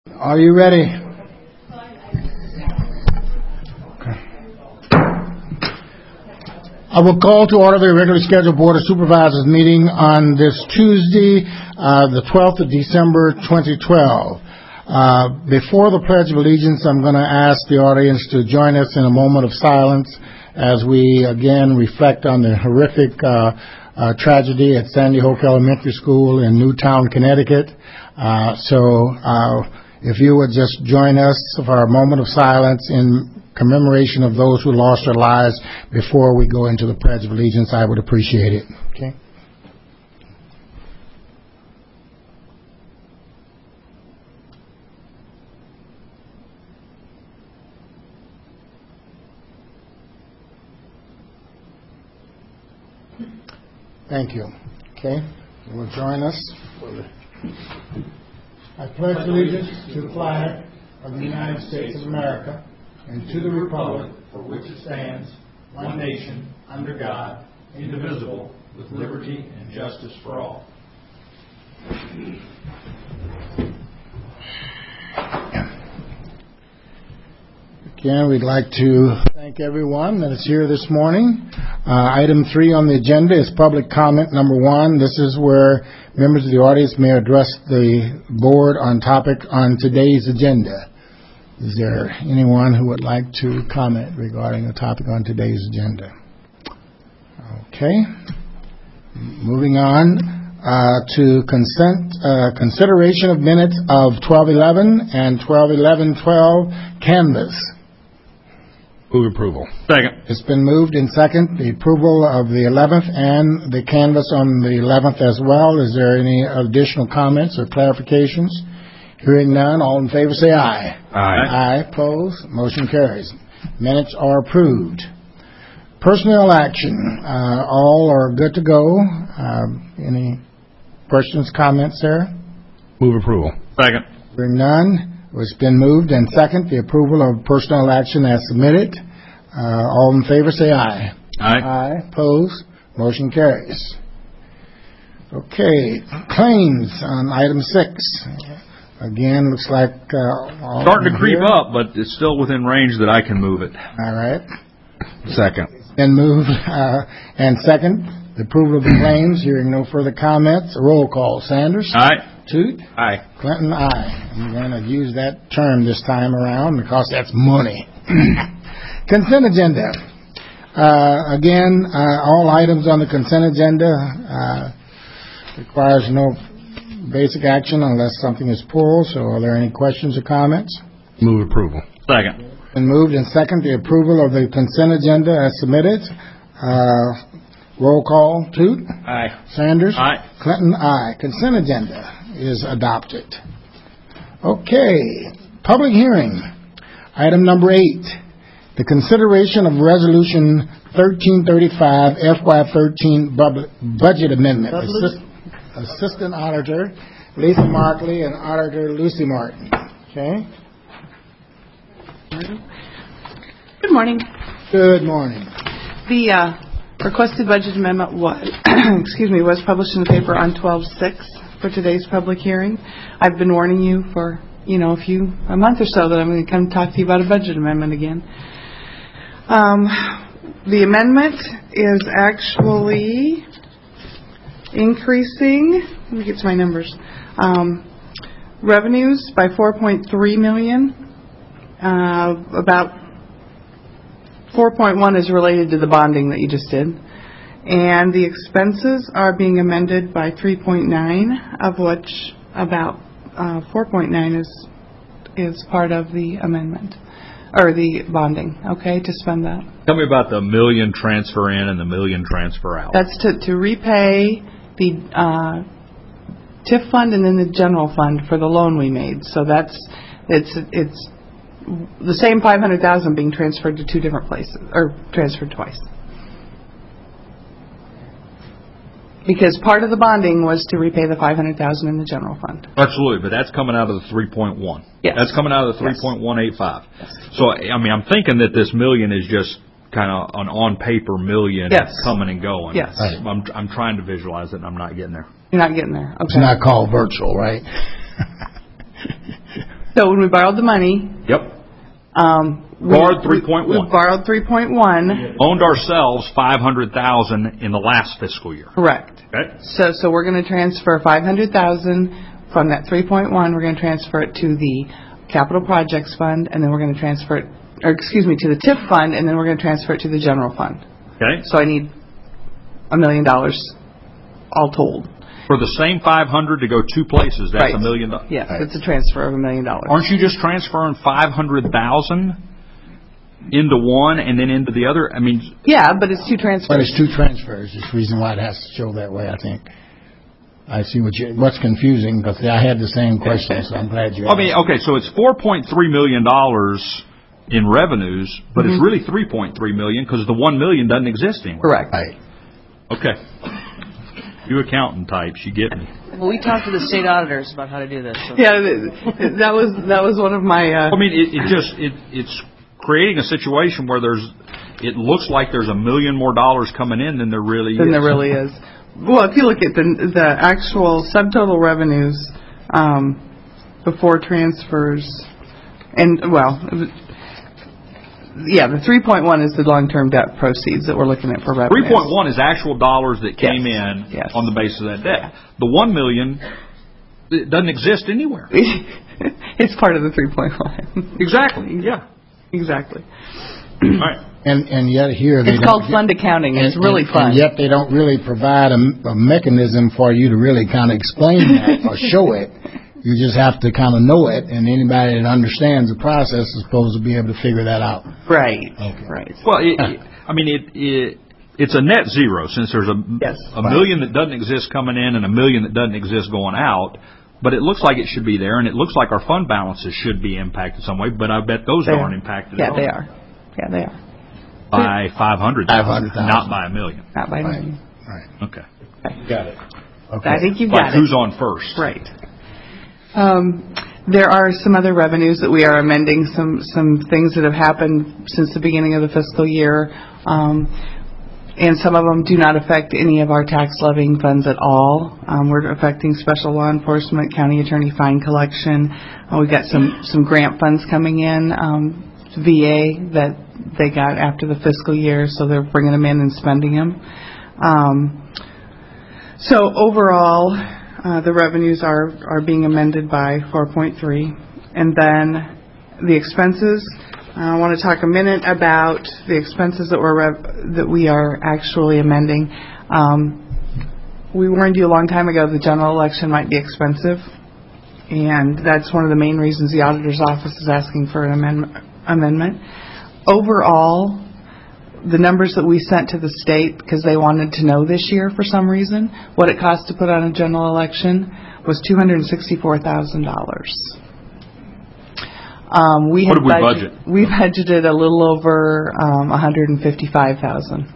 Are you ready? I will call to order the regularly scheduled Board of Supervisors meeting on this Tuesday, the 12th of December, 2012. Before the Pledge of Allegiance, I'm going to ask the audience to join us in a moment of silence as we again reflect on the horrific tragedy at Sandy Hook Elementary School in Newtown, Connecticut. If you would just join us for a moment of silence in commemoration of those who lost their lives before we go into the Pledge of Allegiance, I would appreciate it. Okay. Thank you. Okay. You will join us for the... I pledge allegiance to the flag of the United States of America and to the republic for which it stands, one nation, under God, indivisible, with liberty and justice for all. Again, we'd like to thank everyone that is here this morning. Item 3 on the agenda is public comment number 1. This is where members of the audience may address the board on topic on today's agenda. Is there anyone who would like to comment regarding the topic on today's agenda? Okay. Moving on to consideration of minutes of 12:11 and 12:11:12 canvas. Move approval. Second. It's been moved in second, the approval of the 11th and the canvas on the 11th as well. Is there any additional comments or clarifications? Hearing none, all in favor say aye. Aye. Aye. Opposed? Motion carries. Minutes are approved. Personnel action. All are good to go. Any questions, comments there? Move approval. Second. Hearing none. It's been moved and second, the approval of personnel action as submitted. All in favor say aye. Aye. Aye. Opposed? Motion carries. Okay. Claims on item 6. Again, looks like... starting to creep up, but it's still within range that I can move it. All right. Second. It's been moved and second, the approval of the claims. Hearing no further comments. Roll call. Sanders? Aye. Toot? Aye. Clinton, aye. I'm going to use that term this time around because that's money. Consent agenda. Again, all items on the consent agenda requires no basic action unless something is pulled. So are there any questions or comments? Move approval. Second. Been moved and second, the approval of the consent agenda as submitted. Roll call. Toot? Aye. Sanders? Aye. Clinton, aye. Consent agenda is adopted. Okay. Public hearing. Item number 8. The consideration of Resolution 1335 FY13 budget amendment. Assistant Auditor Lisa Markley and Auditor Lucy Martin. Okay. Good morning. Good morning. The requested budget amendment was, was published in the paper on 12/6 for today's public hearing. I've been warning you for, a month or so that I'm going to come talk to you about a budget amendment again. The amendment is actually increasing, let me get to my numbers, revenues by $4.3 million. About 4.1 is related to the bonding that you just did. And the expenses are being amended by 3.9, of which about 4.9 is part of the amendment, or the bonding, okay, to spend that. Tell me about the $1 million transfer in and the $1 million transfer out. That's to repay the TIF fund and then the general fund for the loan we made. So it's the same $500,000 being transferred to two different places, or transferred twice. Because part of the bonding was to repay the $500,000 in the general fund. Absolutely, but that's coming out of the 3.1. Yes. That's coming out of the 3.185. Yes. So, I'm thinking that this $1 million is just kind of an on-paper $1 million coming and going. Yes. Right. I'm trying to visualize it, and I'm not getting there. You're not getting there. Okay. It's not called virtual, right? So when we borrowed the money, Yep. Borrowed 3.1. We borrowed 3.1. Owned ourselves $500,000 in the last fiscal year. Correct. Okay. So we're going to transfer $500,000 from that 3.1. We're going to transfer it to the capital projects fund, and then we're going to transfer it, to the TIF fund, and then we're going to transfer it to the general fund. Okay. So I need $1 million all told. For the same 500 to go two places, that's $1 million. Yes, it's a transfer of $1 million. Aren't you just transferring 500,000 into one and then into the other? I mean, yeah, but it's two transfers. But it's two transfers. That's the reason why it has to show that way, I think. I see what's confusing, because I had the same question, so I'm glad you asked. I mean, okay, so it's $4.3 million in revenues, but it's really $3.3 million because the $1 million doesn't exist anymore. Correct. Right. Okay. You accountant types, you get me. Well, we talked to the state auditors about how to do this. So. Yeah, that was one of my. I mean, it's creating a situation where it looks like there's $1 million more coming in than there really is. There really is. Well, if you look at the actual subtotal revenues before transfers, and the 3.1 is the long-term debt proceeds that we're looking at for revenues. 3.1 is actual dollars that came in on the basis of that debt. The $1 million, it doesn't exist anywhere. It's part of the 3.1. Exactly. Yeah. Exactly. All right. And yet here it's called fund accounting. It's really fun. And yet they don't really provide a mechanism for you to really kind of explain that or show it. You just have to kind of know it, and anybody that understands the process is supposed to be able to figure that out. Right. Okay. Right. Well, it's a net zero, since there's a million that doesn't exist coming in and $1 million that doesn't exist going out. But it looks like it should be there, and it looks like our fund balances should be impacted some way. But I bet those aren't impacted at all. Yeah, they are. Yeah, they are. By 500,000, not by $1 million. Not by $1 million. Right. Okay. Got it. Okay. I think you've got it. Who's on first? Right. There are some other revenues that we are amending, some things that have happened since the beginning of the fiscal year, and some of them do not affect any of our tax levying funds at all. We're affecting special law enforcement, county attorney fine collection. We've got some grant funds coming in, VA that they got after the fiscal year, so they're bringing them in and spending them. So overall, the revenues are being amended by 4.3, and then the expenses. I want to talk a minute about the expenses that we are actually amending. We warned you a long time ago the general election might be expensive, and that's one of the main reasons the auditor's office is asking for an amendment. Overall, the numbers that we sent to the state, because they wanted to know this year for some reason, what it cost to put on a general election was $264,000. What did we budget? We budgeted a little over $155,000.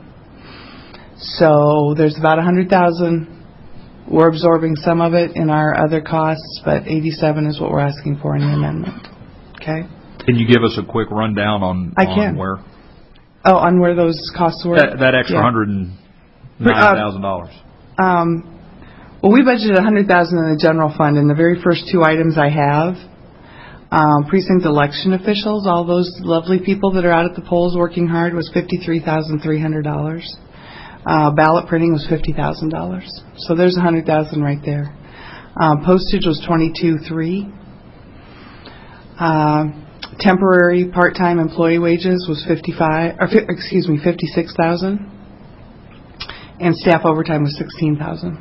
So there's about $100,000. We're absorbing some of it in our other costs, but $87,000 is what we're asking for in the amendment. Okay. Can you give us a quick rundown on where? Oh, on where those costs were? That extra $109,000. Well, we budgeted $100,000 in the general fund, and the very first two items I have, precinct election officials, all those lovely people that are out at the polls working hard, was $53,300. Ballot printing was $50,000. So there's $100,000 right there. Postage was $22,300. Temporary part-time employee wages was $56,000, and staff overtime was $16,000.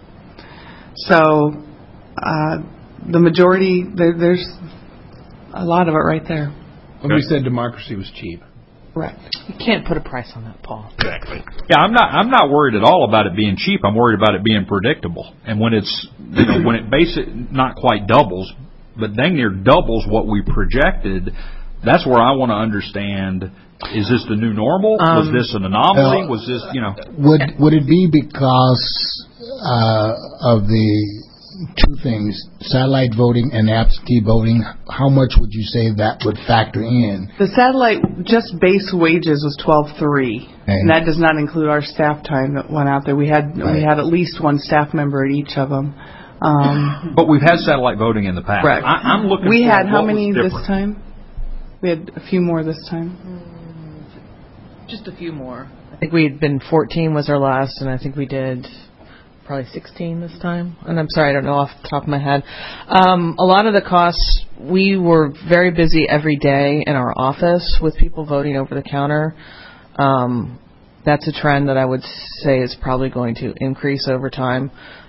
So the majority, there's a lot of it right there. When we said democracy was cheap. Correct. You can't put a price on that, Paul. Exactly. Yeah, I'm not worried at all about it being cheap. I'm worried about it being predictable. And when it's when it not quite doubles, but dang near doubles what we projected, that's where I want to understand, is this the new normal? Was this an anomaly? Was this, Would it be because of the two things, satellite voting and absentee voting? How much would you say that would factor in? The satellite, just base wages was $12,300, and that does not include our staff time that went out there. We had at least one staff member at each of them. But we've had satellite voting in the past. Correct. I'm looking We for had how what was many this different. time? We had a few more this time. Just a few more. I think we had been 14 was our last, and I think we did probably 16 this time. And I'm sorry, I don't know off the top of my head. A lot of the costs, we were very busy every day in our office with people voting over the counter. That's a trend that I would say is probably going to increase over time.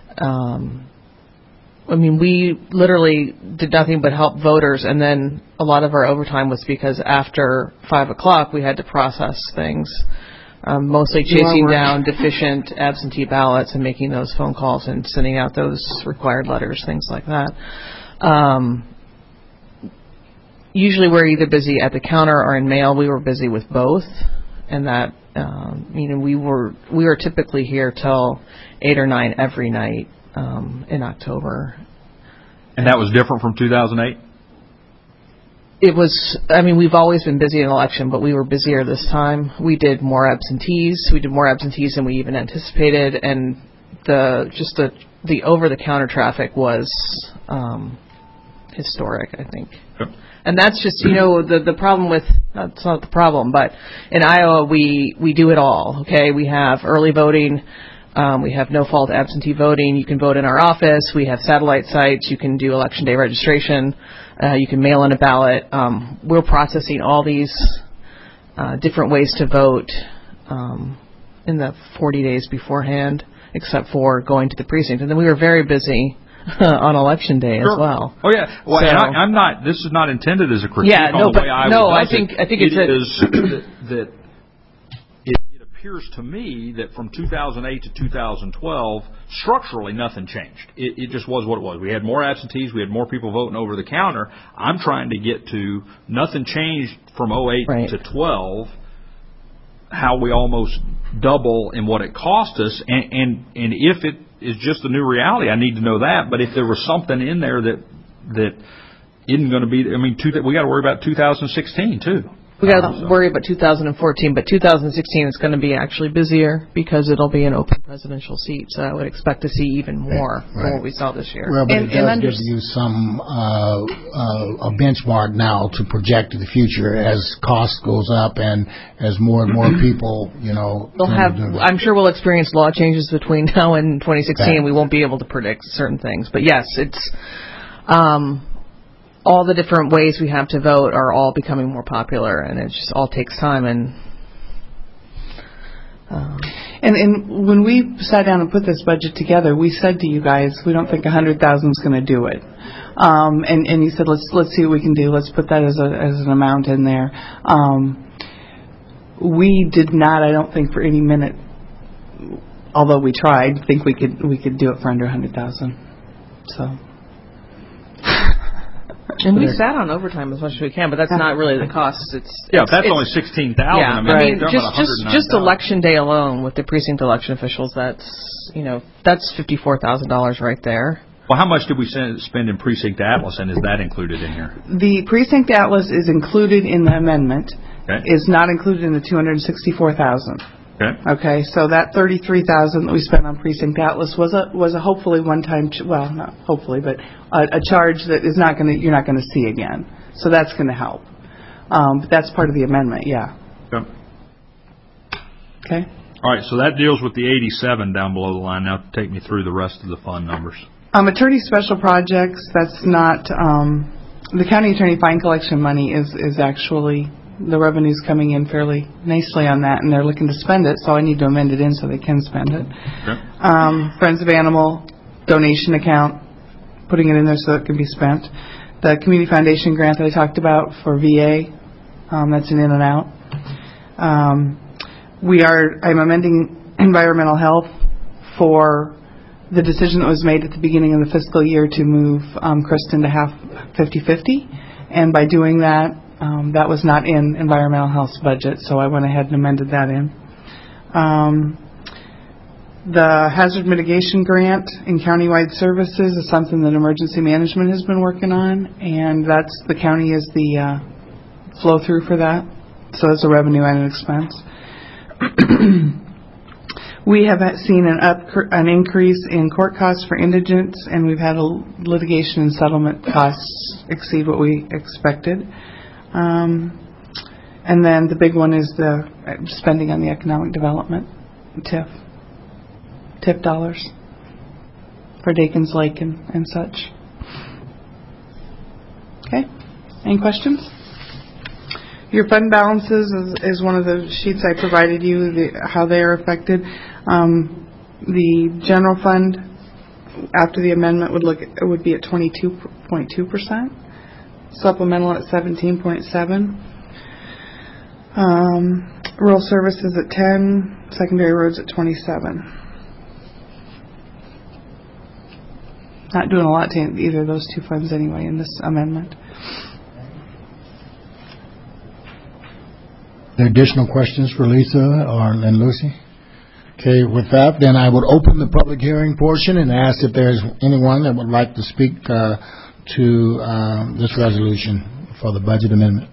I mean, we literally did nothing but help voters, and then a lot of our overtime was because after 5 o'clock we had to process things, mostly chasing down deficient absentee ballots and making those phone calls and sending out those required letters, things like that. Usually we're either busy at the counter or in mail. We were busy with both, and that we were typically here till 8 or 9 every night in October. And that was different from 2008? It was, we've always been busy in election, but we were busier this time. We did more absentees. We did more absentees than we even anticipated, and the over-the-counter traffic was historic, I think. Yep. And that's just, the problem with, that's not the problem, but in Iowa we do it all, okay? We have early voting. We have no-fault absentee voting. You can vote in our office. We have satellite sites. You can do Election Day registration. You can mail in a ballot. We're processing all these different ways to vote in the 40 days beforehand, except for going to the precinct. And then we were very busy on Election Day as well. Oh, yeah. Well, So, and I'm not, this is not intended as a critique Yeah, on no, the way Iowa no, does I think it. it's It is that it appears to me that from 2008 to 2012, structurally nothing changed. It just was what it was. We had more absentees. We had more people voting over the counter. I'm trying to get to nothing changed from 08 to 12, how we almost double in what it cost us. And if it is just the new reality, I need to know that. But if there was something in there that isn't going to be, we got to worry about 2016 too. We got to worry about 2014, but 2016 is going to be actually busier because it'll be an open presidential seat. So I would expect to see even more than what we saw this year. Well, but it does give you some a benchmark now to project to the future as cost goes up and as more and more people, I'm sure we'll experience law changes between now and 2016. We won't be able to predict certain things, but yes, it's. All the different ways we have to vote are all becoming more popular, and it just all takes time. And when we sat down and put this budget together, we said to you guys, we don't think 100,000 is going to do it. And you said, let's see what we can do. Let's put that as an amount in there. We did not, I don't think, for any minute, although we tried, think we could do it for under 100,000. So. And we sat on overtime as much as we can, but that's not really the cost. That's only 16,000. Just election day alone with the precinct election officials, that's $54,000 right there. Well, how much did we spend in Precinct Atlas, and is that included in here? The Precinct Atlas is included in the amendment. Okay. Is not included in the $264,000. Okay, so that $33,000 that we spent on Precinct Atlas was a hopefully one-time, not hopefully, but a charge that is you're not going to see again. So that's going to help. But that's part of the amendment, yeah. Okay. All right, so that deals with the 87 down below the line. Now take me through the rest of the fund numbers. Attorney special projects, that's not, the county attorney fine collection money is actually, the revenue's coming in fairly nicely on that, and they're looking to spend it, so I need to amend it in so they can spend it. Okay. Friends of Animal donation account, putting it in there so it can be spent. The Community Foundation grant that I talked about for VA, that's an in and out. I'm amending environmental health for the decision that was made at the beginning of the fiscal year to move Kristen to half 50/50, and by doing that, that was not in environmental health's budget, so I went ahead and amended that in. The hazard mitigation grant in countywide services is something that emergency management has been working on, and the county is the flow through for that, so that's a revenue and an expense. We have seen an increase in court costs for indigents, and we've had litigation and settlement costs exceed what we expected. And then the big one is the spending on the economic development, TIF dollars for Dakins Lake and such. Okay, any questions? Your fund balances is one of the sheets I provided you, how they are affected. The general fund, after the amendment, would be at 22.2%. Supplemental at 17.7%. Rural services at 10%. Secondary roads at 27%. Not doing a lot to either of those two funds anyway in this amendment. Additional questions for Lisa and Lucy? Okay, with that, then I would open the public hearing portion and ask if there's anyone that would like to speak to this resolution for the budget amendment.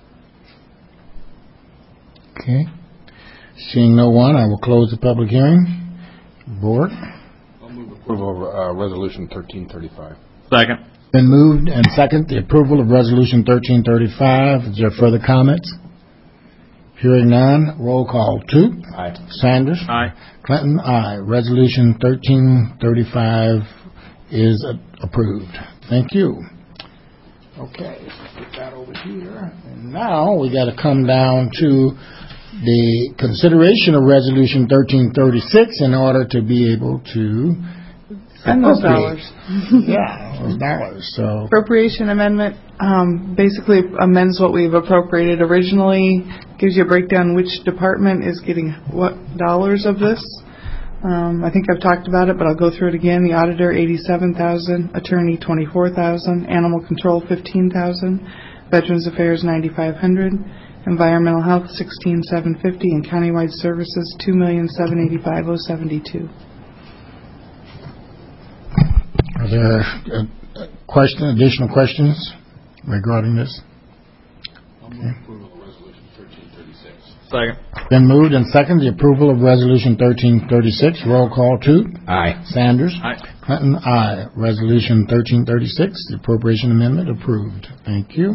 Okay. Seeing no one, I will close the public hearing. Board? I'll move approval of Resolution 1335. Second. Been moved and second the approval of Resolution 1335. Is there further comments? Hearing none, roll call. Toots? Aye. Sanders? Aye. Clinton? Aye. Resolution 1335 is approved. Thank you. Okay, put that over here. And now we got to come down to the consideration of Resolution 1336 in order to be able to spend those dollars. Yeah, those dollars. So appropriation amendment basically amends what we've appropriated originally, gives you a breakdown which department is getting what dollars of this. I think I've talked about it, but I'll go through it again. The auditor, $87,000, attorney, $24,000, animal control, $15,000, Veterans Affairs, $9,500, environmental health, $16,750, and countywide services, $2,785,072. Are there additional questions regarding this? I'll move approval of Resolution 1336. Second. Been moved and second the approval of Resolution 1336. Roll call. Toots? Aye. Sanders? Aye. Clinton? Aye. Resolution 1336, the appropriation amendment, approved. Thank you.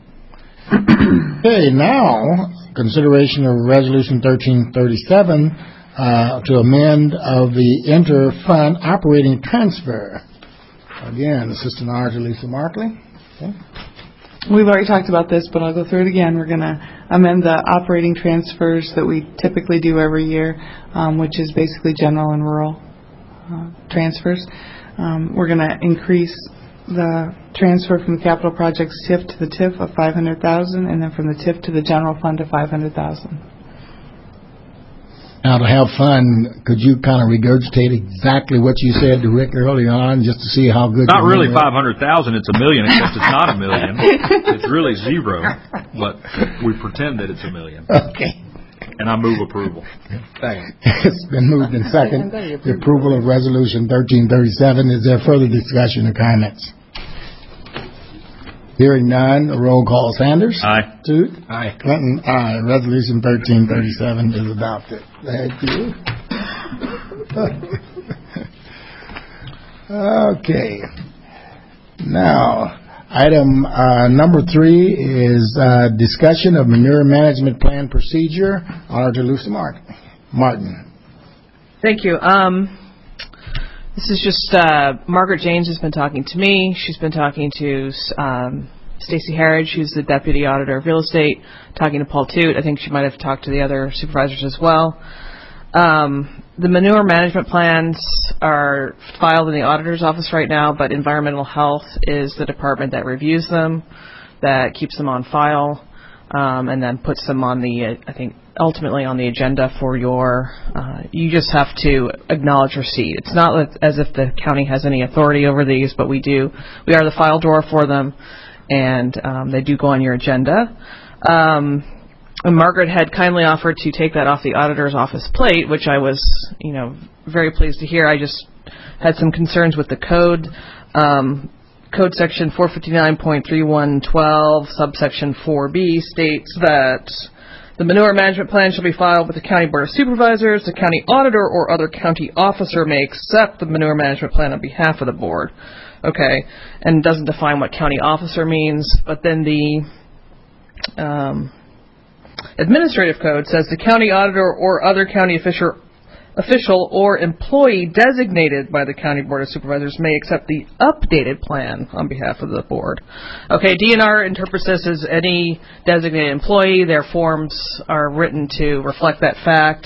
Okay, now consideration of Resolution 1337 to amend of the inter-fund operating transfer. Again, Assistant Auditor Lisa Markley. Okay. We've already talked about this, but I'll go through it again. We're going to amend the operating transfers that we typically do every year, which is basically general and rural transfers. We're going to increase the transfer from the capital projects TIF to the TIF of $500,000, and then from the TIF to the general fund of $500,000. Now, to have fun, could you kind of regurgitate exactly what you said to Rick early on, just to see how good? Not really 500,000. It's $1 million, except it's not $1 million. It's really zero, but we pretend that it's $1 million. Okay. And I move approval. Second. It's been moved in second. The approval of Resolution 1337. Is there further discussion or comments? Hearing none, roll call. Sanders? Aye. Toots? Aye. Clinton? Aye. Resolution 1337 is adopted. Thank you. Okay. Now, item number 3 is discussion of manure management plan procedure. Auditor Lucy Martin. Thank you. This is just Margaret Janes has been talking to me. She's been talking to Stacy Harridge, who's the Deputy Auditor of Real Estate, talking to Paul Toot. I think she might have talked to the other supervisors as well. The manure management plans are filed in the auditor's office right now, but environmental health is the department that reviews them, that keeps them on file, and then puts them on the, I think, ultimately on the agenda for your, you just have to acknowledge receipt. It's not as if the county has any authority over these, but we do. We are the file drawer for them, and they do go on your agenda. And Margaret had kindly offered to take that off the auditor's office plate, which I was, very pleased to hear. I just had some concerns with the code. Code section 459.3112, subsection 4B states that The manure management plan shall be filed with the County Board of Supervisors. The county auditor or other county officer may accept the manure management plan on behalf of the board. Okay, and it doesn't define what county officer means, but then the administrative code says the county auditor or other county official or employee designated by the County Board of Supervisors may accept the updated plan on behalf of the board. Okay, DNR interprets this as any designated employee. Their forms are written to reflect that fact.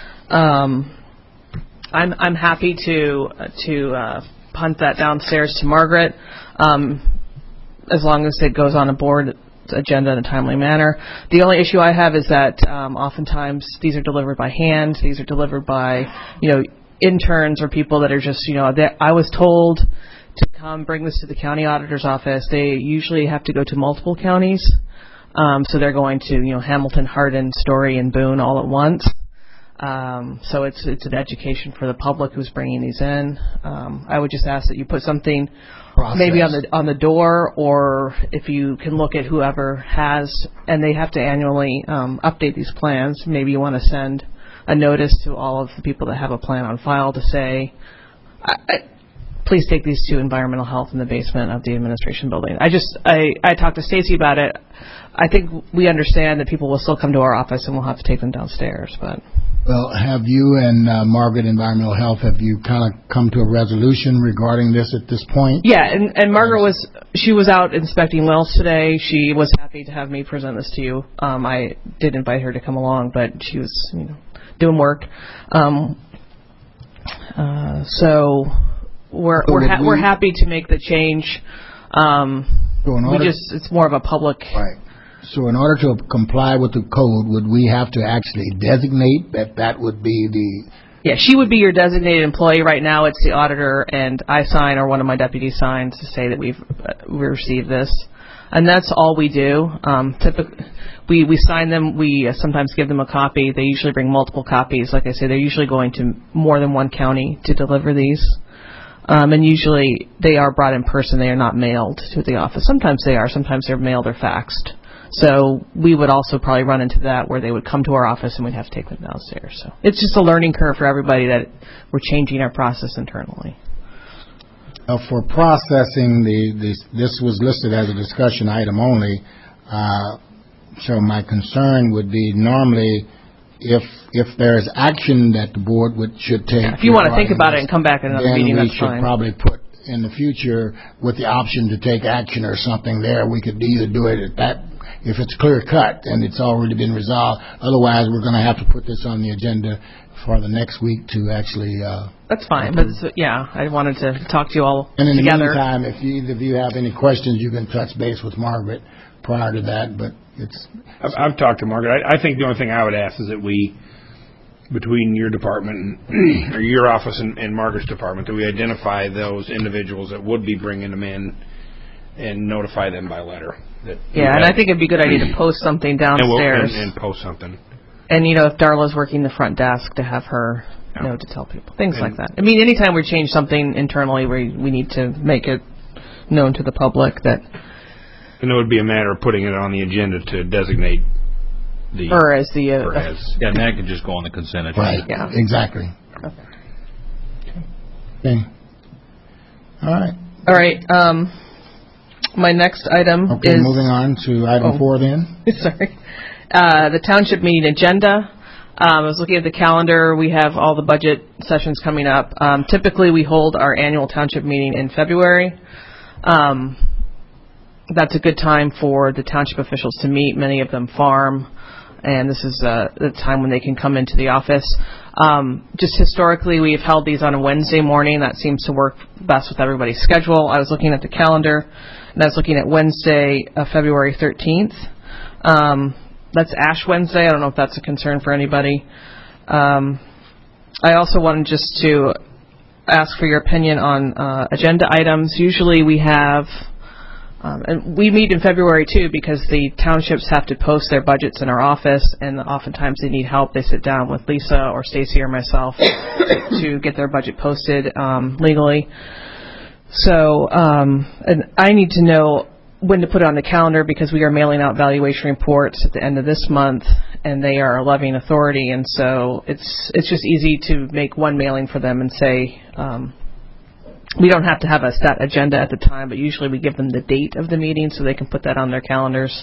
I'm happy to punt that downstairs to Margaret, as long as it goes on a board agenda in a timely manner. The only issue I have is that oftentimes these are delivered by hand. These are delivered by, interns or people that are just, I was told to come bring this to the county auditor's office. They usually have to go to multiple counties. So they're going to, Hamilton, Hardin, Story, and Boone all at once. So it's an education for the public who's bringing these in. I would just ask that you put something maybe on the door, or if you can look at whoever has, and they have to annually update these plans. Maybe you want to send a notice to all of the people that have a plan on file to say, please take these to environmental health in the basement of the administration building. I talked to Stacy about it. I think we understand that people will still come to our office and we'll have to take them downstairs, but. Well, have you and Margaret, Environmental Health, have you kind of come to a resolution regarding this at this point? Yeah, and Margaret was out inspecting wells today. She was happy to have me present this to you. I did invite her to come along, but she was doing work. So we're happy to make the change. It's more of a public. Right. So in order to comply with the code, would we have to actually designate that would be the... Yeah, she would be your designated employee. Right now it's the auditor, and I sign, or one of my deputies signs, to say that we received this. And that's all we do. Typically, we sign them. We sometimes give them a copy. They usually bring multiple copies. Like I say, they're usually going to more than one county to deliver these. And usually they are brought in person. They are not mailed to the office. Sometimes they are. Sometimes they're mailed or faxed. So we would also probably run into that where they would come to our office and we'd have to take them downstairs. So it's just a learning curve for everybody that we're changing our process internally. For processing, this was listed as a discussion item only. So my concern would be normally if there's action that the board should take. If you want to think about it and come back at another meeting, that's fine. Then we should probably put in the future with the option to take action or something there. We could either do it at that. If it's clear cut and it's already been resolved, otherwise we're going to have to put this on the agenda for the next week to actually. That's fine, but I wanted to talk to you all and in together. the meantime, if either of you have any questions, you can touch base with Margaret prior to that. But I've talked to Margaret. I think the only thing I would ask is that we, between your department or your office and Margaret's department, that we identify those individuals that would be bringing them in and notify them by letter. And I think it'd be a good idea to post something downstairs. And post something. And, if Darla's working the front desk, to have her know to tell people. Things like that. I mean, anytime we change something internally, we need to make it known to the public that... And it would be a matter of putting it on the agenda to designate the... Or as the... Yeah, and that could just go on the consent agenda. Right, yeah. Exactly. Okay. All right. My next item is... Okay, moving on to item 4 then. Sorry. The township meeting agenda. I was looking at the calendar. We have all the budget sessions coming up. Typically, we hold our annual township meeting in February. That's a good time for the township officials to meet. Many of them farm, and this is the time when they can come into the office. Just historically, we've held these on a Wednesday morning. That seems to work best with everybody's schedule. I was looking at the calendar, and I was looking at Wednesday, February 13th. That's Ash Wednesday. I don't know if that's a concern for anybody. I also wanted just to ask for your opinion on agenda items. Usually we have, and we meet in February too because the townships have to post their budgets in our office, and oftentimes they need help. They sit down with Lisa or Stacy or myself to get their budget posted legally. So, and I need to know when to put it on the calendar, because we are mailing out valuation reports at the end of this month, and they are a levying authority, and so it's just easy to make one mailing for them and say, we don't have to have a set agenda at the time, but usually we give them the date of the meeting so they can put that on their calendars.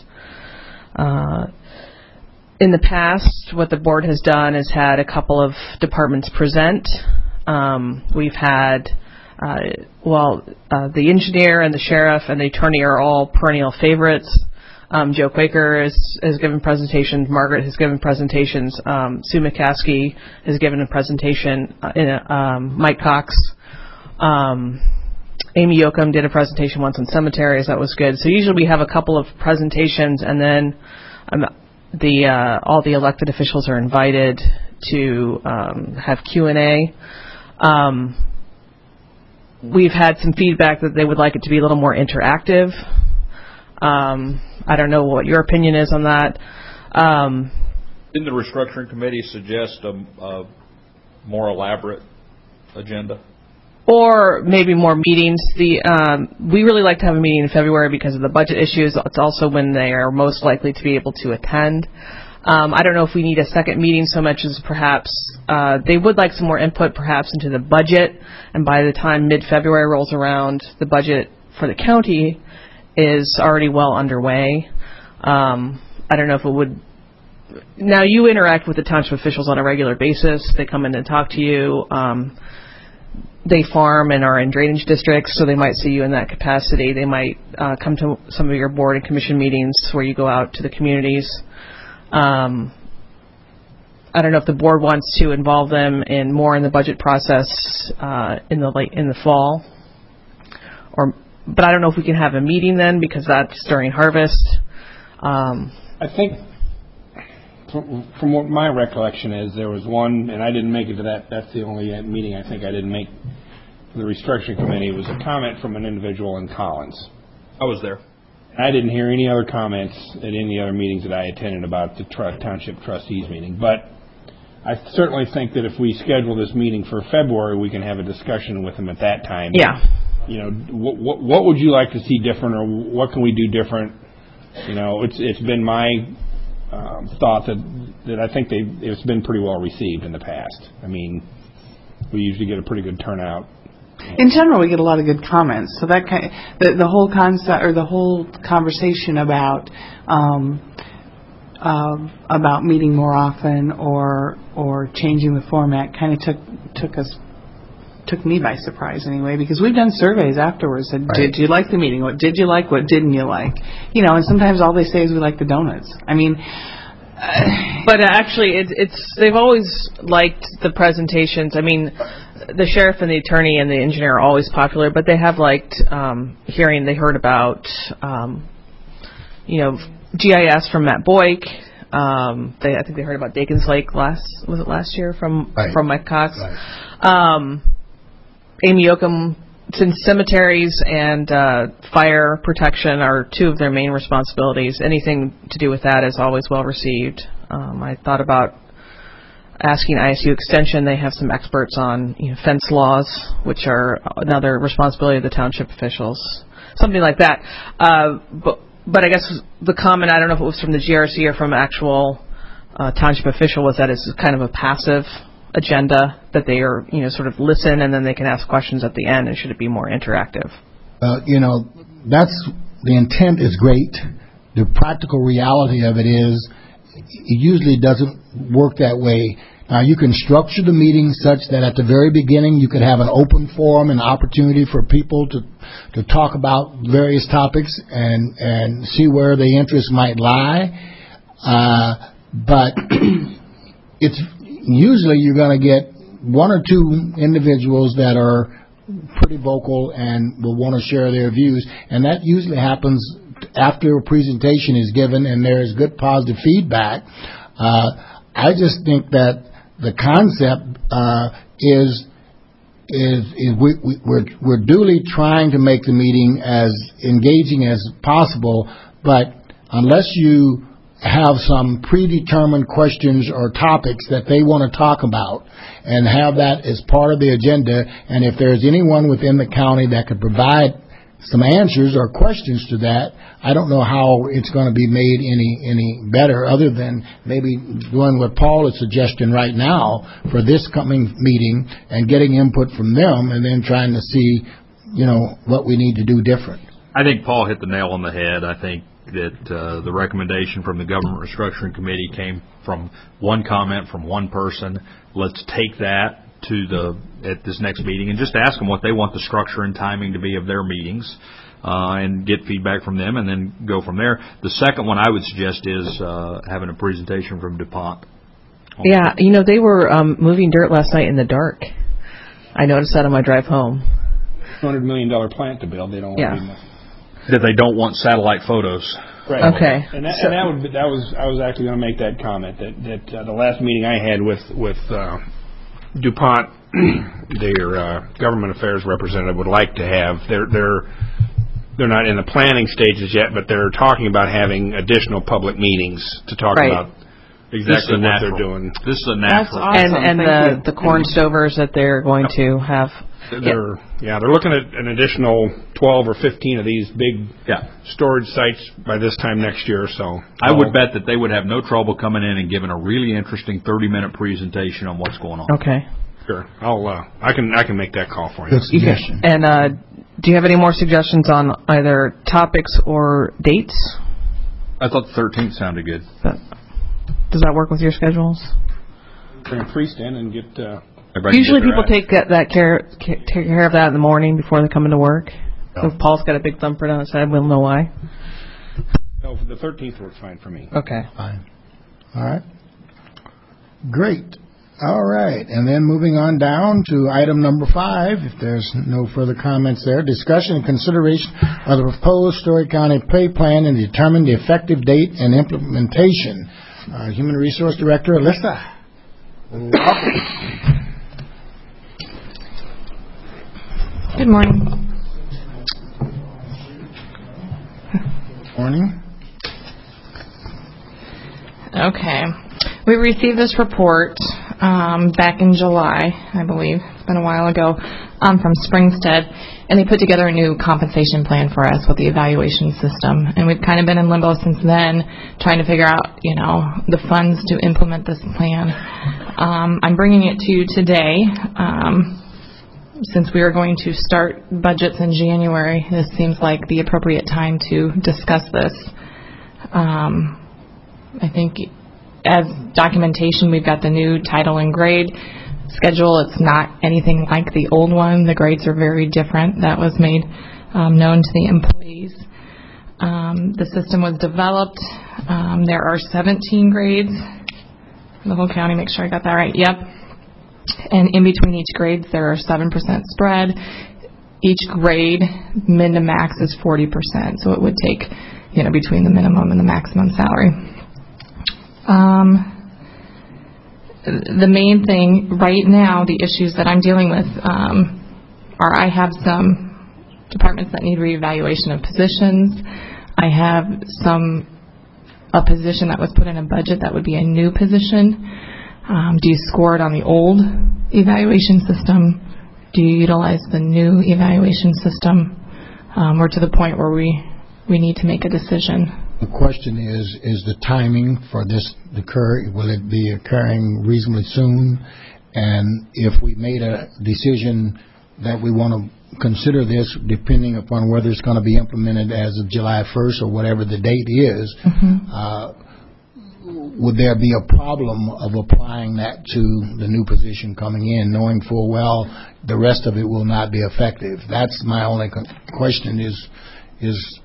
In the past, what the board has done is had a couple of departments present. We've had, the engineer and the sheriff and the attorney are all perennial favorites. Joe Quaker has given presentations. Margaret has given presentations. Sue McCaskey has given a presentation. Mike Cox. Amy Yoakum did a presentation once on cemeteries. That was good. So usually we have a couple of presentations, and then all the elected officials are invited to have Q&A. We've had some feedback that they would like it to be a little more interactive. I don't know what your opinion is on that. Didn't the restructuring committee suggest a more elaborate agenda? Or maybe more meetings. We really like to have a meeting in February because of the budget issues. It's also when they are most likely to be able to attend. I don't know if we need a second meeting so much as perhaps they would like some more input perhaps into the budget, and by the time mid-February rolls around, the budget for the county is already well underway. I don't know if it would... Now, you interact with the township officials on a regular basis. They come in and talk to you. They farm and are in drainage districts, so they might see you in that capacity. They might come to some of your board and commission meetings where you go out to the communities. I don't know if the board wants to involve them more in the budget process in the fall, but I don't know if we can have a meeting then, because that's during harvest. I think, from what my recollection is, there was one, and I didn't make it to that. That's the only meeting I think I didn't make for the restructuring committee. It was a comment from an individual in Collins. I was there. I didn't hear any other comments at any other meetings that I attended about the township trustees meeting. But I certainly think that if we schedule this meeting for February, we can have a discussion with them at that time. Yeah. You know, what would you like to see different, or what can we do different? You know, it's been my thought that I think it's been pretty well received in the past. I mean, we usually get a pretty good turnout. In general, we get a lot of good comments. So that the whole concept, or the whole conversation about meeting more often or changing the format kind of took me by surprise anyway, because we've done surveys afterwards. Said, right. Did you like the meeting? What did you like? What didn't you like? You know, and sometimes all they say is we like the donuts. I mean, but actually, they've always liked the presentations. I mean, the sheriff and the attorney and the engineer are always popular, but they have liked hearing. They heard about, GIS from Matt Boyk. I think they heard about Dakin's Lake last year from Mike Cox. Right. Amy Yoakum, since cemeteries and fire protection are two of their main responsibilities, anything to do with that is always well received. I thought about asking ISU Extension. They have some experts on fence laws, which are another responsibility of the township officials. Something like that. But I guess the comment, I don't know if it was from the GRC or from actual township official, was that it's kind of a passive agenda, that they are, sort of listen and then they can ask questions at the end, and should it be more interactive? That's the intent is great. The practical reality of it is it usually doesn't work that way. Now, you can structure the meeting such that at the very beginning you could have an open forum and opportunity for people to talk about various topics and see where the interest might lie. But it's usually you're going to get one or two individuals that are pretty vocal and will want to share their views, and that usually happens after a presentation is given and there is good positive feedback. I just think that the concept is we're duly trying to make the meeting as engaging as possible, but unless you have some predetermined questions or topics that they want to talk about and have that as part of the agenda, and if there's anyone within the county that could provide some answers or questions to that. I don't know how it's going to be made any better other than maybe doing what Paul is suggesting right now for this coming meeting and getting input from them and then trying to see, what we need to do different. I think Paul hit the nail on the head. I think that the recommendation from the Government Restructuring Committee came from one comment from one person. Let's take that at this next meeting and just ask them what they want the structure and timing to be of their meetings, and get feedback from them and then go from there. The second one I would suggest is having a presentation from DuPont. Yeah, they were moving dirt last night in the dark. I noticed that on my drive home. $200 million plant to build. They don't want to do nothing. That they don't want satellite photos. Right. Okay. And I was actually going to make that comment that the last meeting I had with DuPont, their government affairs representative would like to have. They're not in the planning stages yet, but they're talking about having additional public meetings to talk about exactly what they're doing. This is a natural. That's awesome. And the corn stovers that they're going to have. They're looking at an additional 12 or 15 of these big storage sites by this time next year. So I would bet that they would have no trouble coming in and giving a really interesting 30-minute presentation on what's going on. Okay. Sure. I can make that call for you. Good suggestion. And do you have any more suggestions on either topics or dates? I thought the 13th sounded good. Does that work with your schedules? Bring a priest in and get. Usually people take care of that in the morning before they come into work. So if Paul's got a big thumbprint on his head, we'll know why. No, the 13th works fine for me. Okay. Fine. All right. Great. All right. And then moving on down to item number 5, if there's no further comments there, discussion and consideration of the proposed Story County pay plan and determine the effective date and implementation. Human Resource Director, Alyssa. Good morning. Morning. Okay. We received this report back in July, I believe. It's been a while ago, from Springstead, and they put together a new compensation plan for us with the evaluation system. And we've kind of been in limbo since then, trying to figure out, the funds to implement this plan. I'm bringing it to you today. Since we are going to start budgets in January, this seems like the appropriate time to discuss this. I think as documentation, we've got the new title and grade schedule. It's not anything like the old one. The grades are very different. That was made known to the employees. The system was developed. There are 17 grades in the whole county. Make sure I got that right. Yep. And in between each grades, there are 7% spread. Each grade, min to max, is 40%. So it would take, between the minimum and the maximum salary. The main thing right now, the issues that I'm dealing with, are I have some departments that need reevaluation of positions. I have a position that was put in a budget that would be a new position. Do you score it on the old evaluation system? Do you utilize the new evaluation system? We're to the point where we need to make a decision. The question is the timing for this to occur? Will it be occurring reasonably soon? And if we made a decision that we want to consider this, depending upon whether it's going to be implemented as of July 1st or whatever the date is, would there be a problem of applying that to the new position coming in, knowing full well the rest of it will not be effective? That's my only question is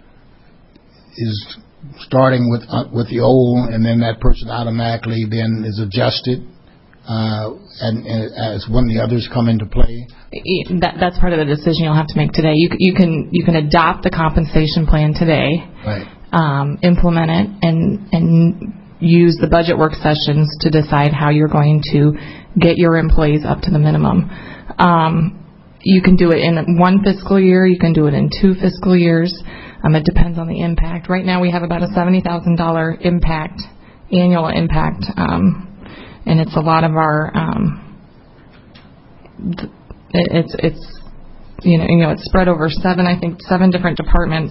starting with the old, and then that person automatically then is adjusted and as when the others come into play. That's part of the decision you'll have to make today. You can adopt the compensation plan today, right. Implement it, and use the budget work sessions to decide how you're going to get your employees up to the minimum. You can do it in 1 fiscal year. You can do it in 2 fiscal years. It depends on the impact. Right now we have about a $70,000 impact, annual impact, and it's a lot of our, it's it's spread over seven different departments,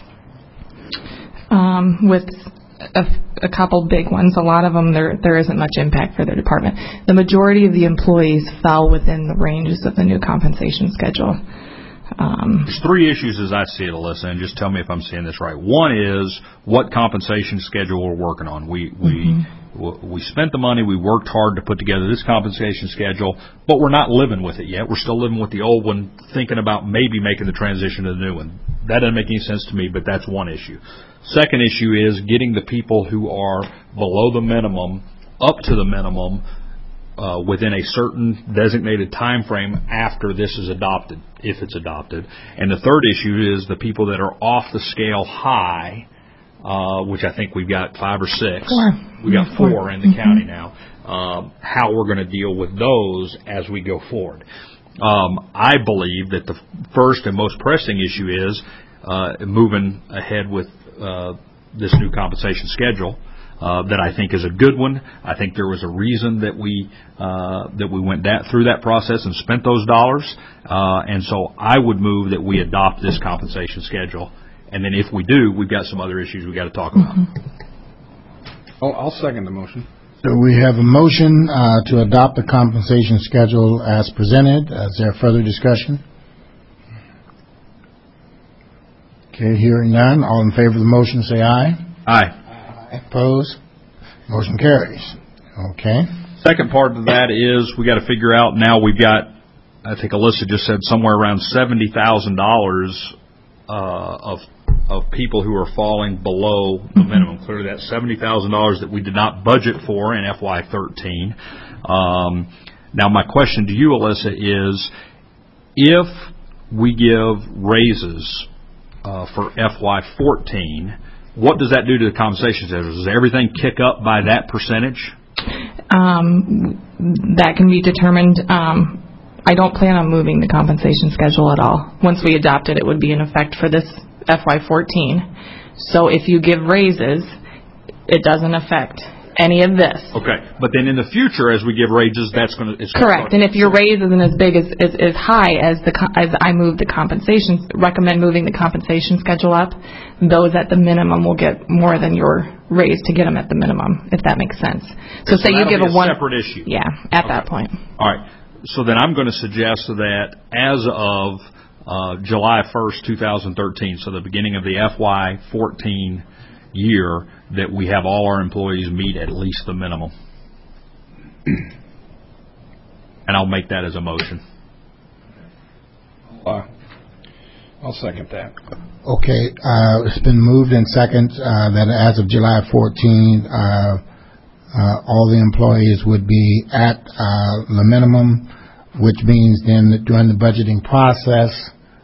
with a couple big ones. A lot of them, there isn't much impact for their department. The majority of the employees fell within the ranges of the new compensation schedule. There's three issues as I see it, Alyssa, and just tell me if I'm seeing this right. One is what compensation schedule we're working on. We spent the money, we worked hard to put together this compensation schedule, but we're not living with it yet. We're still living with the old one, thinking about maybe making the transition to the new one. That doesn't make any sense to me, but that's one issue. Second issue is getting the people who are below the minimum up to the minimum within a certain designated time frame after this is adopted, if it's adopted. And the third issue is the people that are off the scale high, which I think we've got 5 or 6. We've got 4 in the county now. How we're going to deal with those as we go forward. I believe that the first and most pressing issue is moving ahead with this new compensation schedule. That I think is a good one. I think there was a reason that we went through that process and spent those dollars, and so I would move that we adopt this compensation schedule. And then if we do, we've got some other issues we've got to talk about. I'll second the motion. So we have a motion to adopt the compensation schedule as presented. Is there further discussion? Okay, hearing none. All in favor of the motion, say aye. Aye. Opposed? Motion carries. Okay. Second part of that is we got to figure out now we've got, I think Alyssa just said somewhere around $70,000 of people who are falling below the minimum. Clearly that's $70,000 that we did not budget for in FY13. Now my question to you, Alyssa, is if we give raises for FY14, what does that do to the compensation schedule? Does everything kick up by that percentage? That can be determined. I don't plan on moving the compensation schedule at all. Once we adopt it, it would be in effect for this FY14. So if you give raises, it doesn't affect any of this. Okay, but then in the future, as we give raises, that's going to... Correct, and if your raise isn't as big as high as I move the compensation, recommend moving the compensation schedule up, those at the minimum will get more than your raise to get them at the minimum, if that makes sense. So say you give a separate issue. Yeah, at that point. All right, so then I'm going to suggest that as of July 1st, 2013, so the beginning of the FY14 year, that we have all our employees meet at least the minimum. And I'll make that as a motion. I'll second that. Okay, it's been moved and second that as of July 14, all the employees would be at the minimum, which means then that during the budgeting process,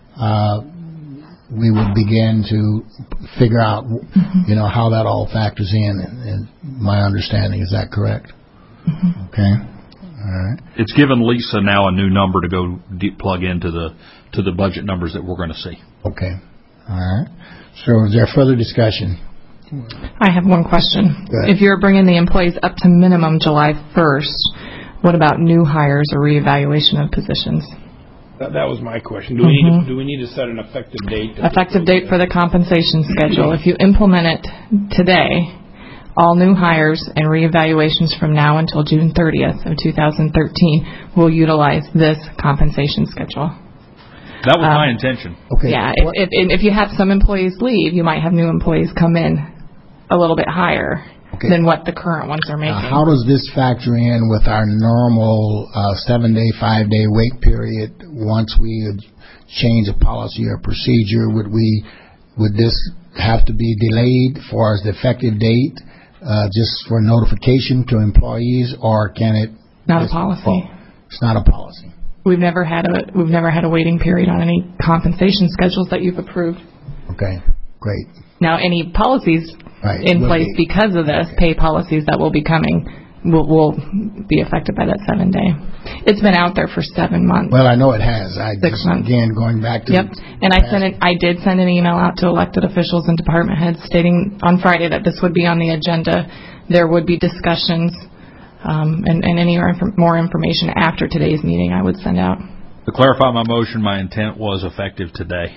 we would begin to figure out, how that all factors in my understanding. Is that correct? Mm-hmm. Okay. All right. It's given Lisa now a new number to go plug into the budget numbers that we're going to see. Okay. All right. So is there further discussion? I have one question. If you're bringing the employees up to minimum July 1st, what about new hires or reevaluation of positions? That was my question. Do we need to set an effective date? Effective date for the compensation schedule. If you implement it today, all new hires and reevaluations from now until June 30th of 2013 will utilize this compensation schedule. That was my intention. Okay. Yeah. If you have some employees leave, you might have new employees come in a little bit higher than what the current ones are making. How does this factor in with our normal 7-day, 5-day wait period? Once we change a policy or procedure, would this have to be delayed as far as the effective date, just for notification to employees, or can it? Not a policy. It's not a policy. We've never had a waiting period on any compensation schedules that you've approved. Okay, great. Now, any policies in place because of this, pay policies that will be coming, will be affected by that 7-day. It's been out there for 7 months. Well, I know it has. 6 months. Again, going back to... Yep, and I did send an email out to elected officials and department heads stating on Friday that this would be on the agenda. There would be discussions, and any more information after today's meeting I would send out. To clarify my motion, my intent was effective today.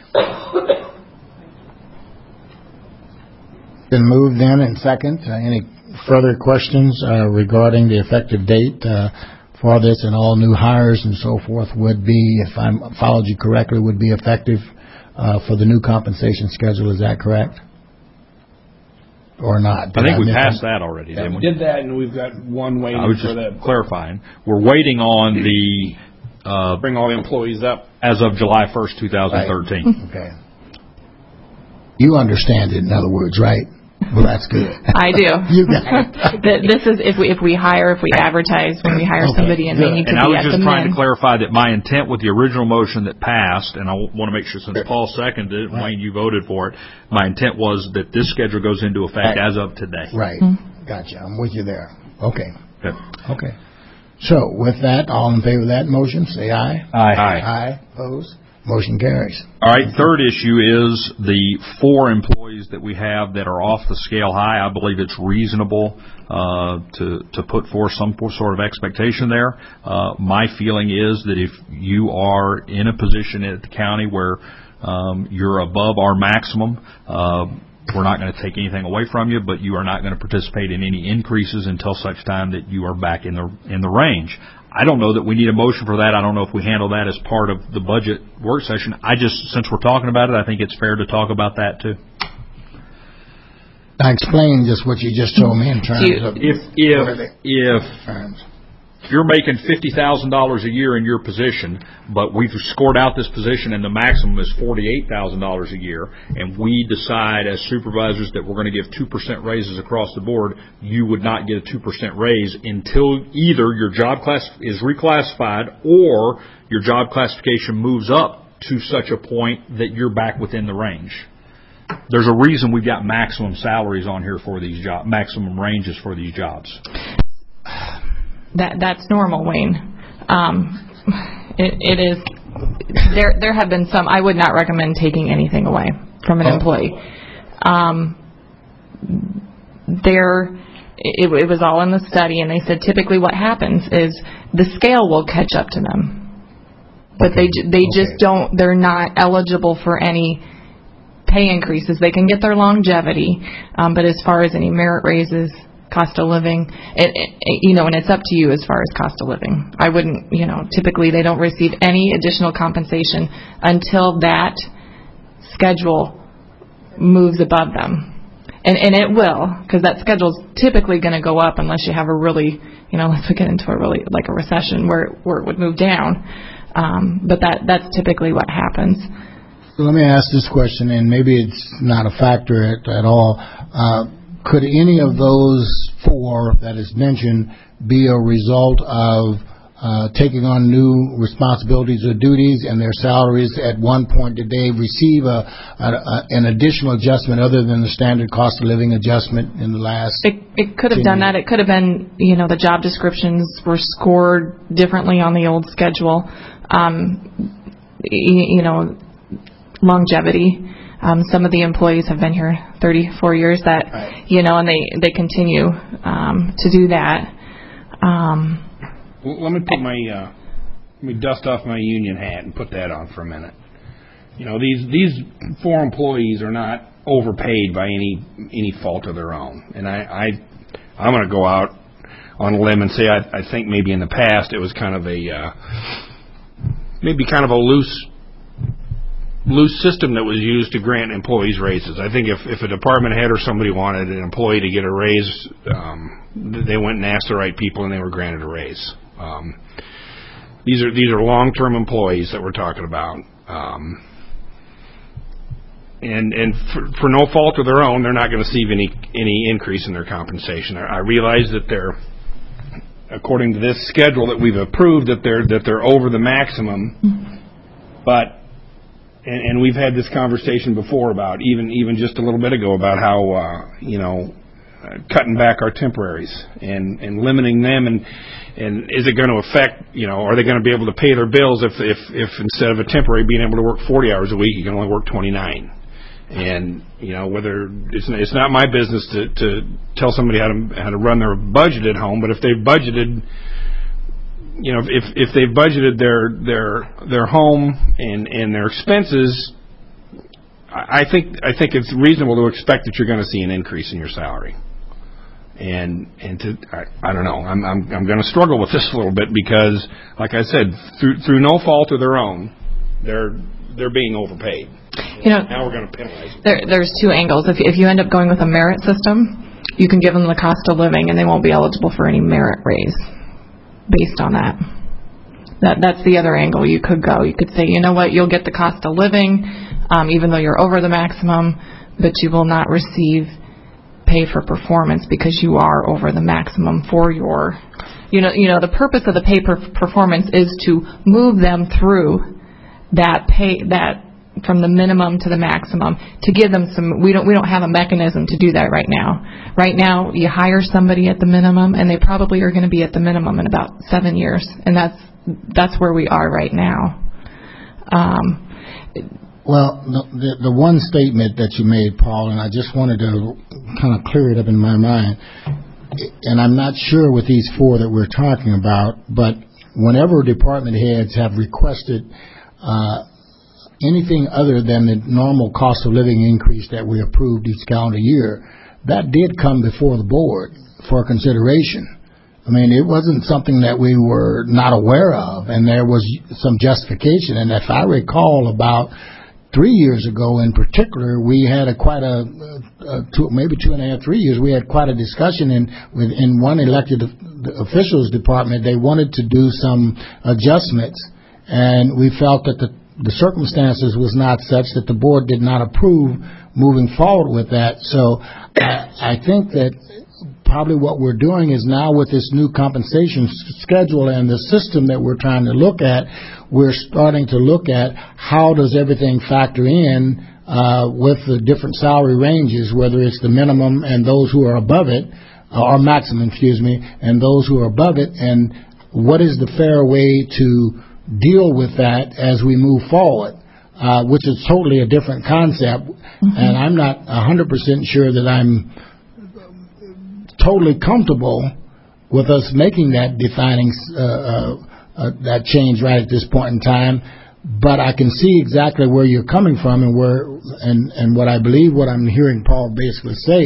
Been moved then and second. Any further questions regarding the effective date for this, and all new hires and so forth would be, if I followed you correctly, would be effective for the new compensation schedule. Is that correct? Or not? I think we passed that already, didn't we? Did that, and we've got one waiting I was for just the clarifying. We're waiting on the bring all the employees up. as of July 1st, 2013. Okay. You understand it, in other words, right? Well, that's good. I do. You got it. This is if we advertise when we hire somebody and they need to And I be was at the just trying to min. clarify that my intent with the original motion that passed, and I want to make sure since Paul seconded it, Wayne, you voted for it, my intent was that this schedule goes into effect as of today. Right. Gotcha. I'm with you there. Okay. Good. Okay. So, with that, all in favor of that motion, say aye. Aye. Aye. Opposed? Motion carries. All right, third issue is the 4 employees that we have that are off the scale high. I believe it's reasonable to put forth some sort of expectation there. My feeling is that if you are in a position at the county where you're above our maximum, we're not going to take anything away from you, but you are not going to participate in any increases until such time that you are back in the range. I don't know that we need a motion for that. I don't know if we handle that as part of the budget work session. Since we're talking about it, I think it's fair to talk about that too. Now explain just what you just told me in terms of If you're making $50,000 a year in your position, but we've scored out this position and the maximum is $48,000 a year, and we decide as supervisors that we're going to give 2% raises across the board, you would not get a 2% raise until either your job class is reclassified or your job classification moves up to such a point that you're back within the range. There's a reason we've got maximum salaries on here for these jobs, maximum ranges for these jobs. That's normal, Wayne. It is. There have been some. I would not recommend taking anything away from an employee. It was all in the study, and they said typically what happens is the scale will catch up to them, but they just don't. They're not eligible for any pay increases. They can get their longevity, but as far as any merit raises, cost of living, and it's up to you as far as cost of living. I wouldn't, typically they don't receive any additional compensation until that schedule moves above them. And it will, because that schedule's typically going to go up unless you have a really, let's get into a really, like a recession where it would move down. But that's typically what happens. So let me ask this question, and maybe it's not a factor at all. Could any of those 4 that is mentioned be a result of taking on new responsibilities or duties, and their salaries at one point did they receive an additional adjustment other than the standard cost of living adjustment in the last? It could have done that. It could have been, the job descriptions were scored differently on the old schedule. Longevity. Some of the employees have been here 34 years that, and they continue to do that. Let me put let me dust off my union hat and put that on for a minute. These 4 employees are not overpaid by any fault of their own. And I'm going to go out on a limb and say I think maybe in the past it was kind of a loose system that was used to grant employees raises. I think if a department head or somebody wanted an employee to get a raise, they went and asked the right people and they were granted a raise. These are long-term employees that we're talking about. And for no fault of their own, they're not going to receive any increase in their compensation. I realize that they're, according to this schedule that we've approved, that they're over the maximum, but and we've had this conversation before about even just a little bit ago about how cutting back our temporaries and limiting them, and is it going to affect, are they going to be able to pay their bills if instead of a temporary being able to work 40 hours a week, you can only work 29? And whether it's not my business to tell somebody how to run their budget at home, but if they've budgeted if they've budgeted their home and their expenses, I think it's reasonable to expect that you're going to see an increase in your salary. And I don't know. I'm going to struggle with this a little bit because, like I said, through no fault of their own, they're being overpaid. Now we're going to penalize them. There's two angles. If you end up going with a merit system, you can give them the cost of living, and they won't be eligible for any merit raise based on that. That's the other angle you could go. You could say, you know what, you'll get the cost of living, even though you're over the maximum, but you will not receive pay for performance because you are over the maximum for your, the purpose of the pay for performance is to move them through that from the minimum to the maximum, to give them some. We don't have a mechanism to do that right now. Right now, you hire somebody at the minimum, and they probably are going to be at the minimum in about 7 years, and that's where we are right now. Well, the one statement that you made, Paul, and I just wanted to kind of clear it up in my mind, and I'm not sure with these four that we're talking about, but whenever department heads have requested anything other than the normal cost of living increase that we approved each calendar year, that did come before the board for consideration. I mean, it wasn't something that we were not aware of, and there was some justification. And if I recall, about 3 years ago in particular, we had maybe 2.5, 3 years, we had quite a discussion in one elected officials department. They wanted to do some adjustments, and we felt that the circumstances was not such that the board did not approve moving forward with that. So I think that probably what we're doing is now with this new compensation schedule and the system that we're trying to look at, we're starting to look at how does everything factor in with the different salary ranges, whether it's the minimum and those who are above it, or maximum, and those who are above it, and what is the fair way to deal with that as we move forward, which is totally a different concept. Mm-hmm. And I'm not 100% sure that I'm totally comfortable with us making that defining that change right at this point in time. But I can see exactly where you're coming from and what I believe what I'm hearing Paul basically say.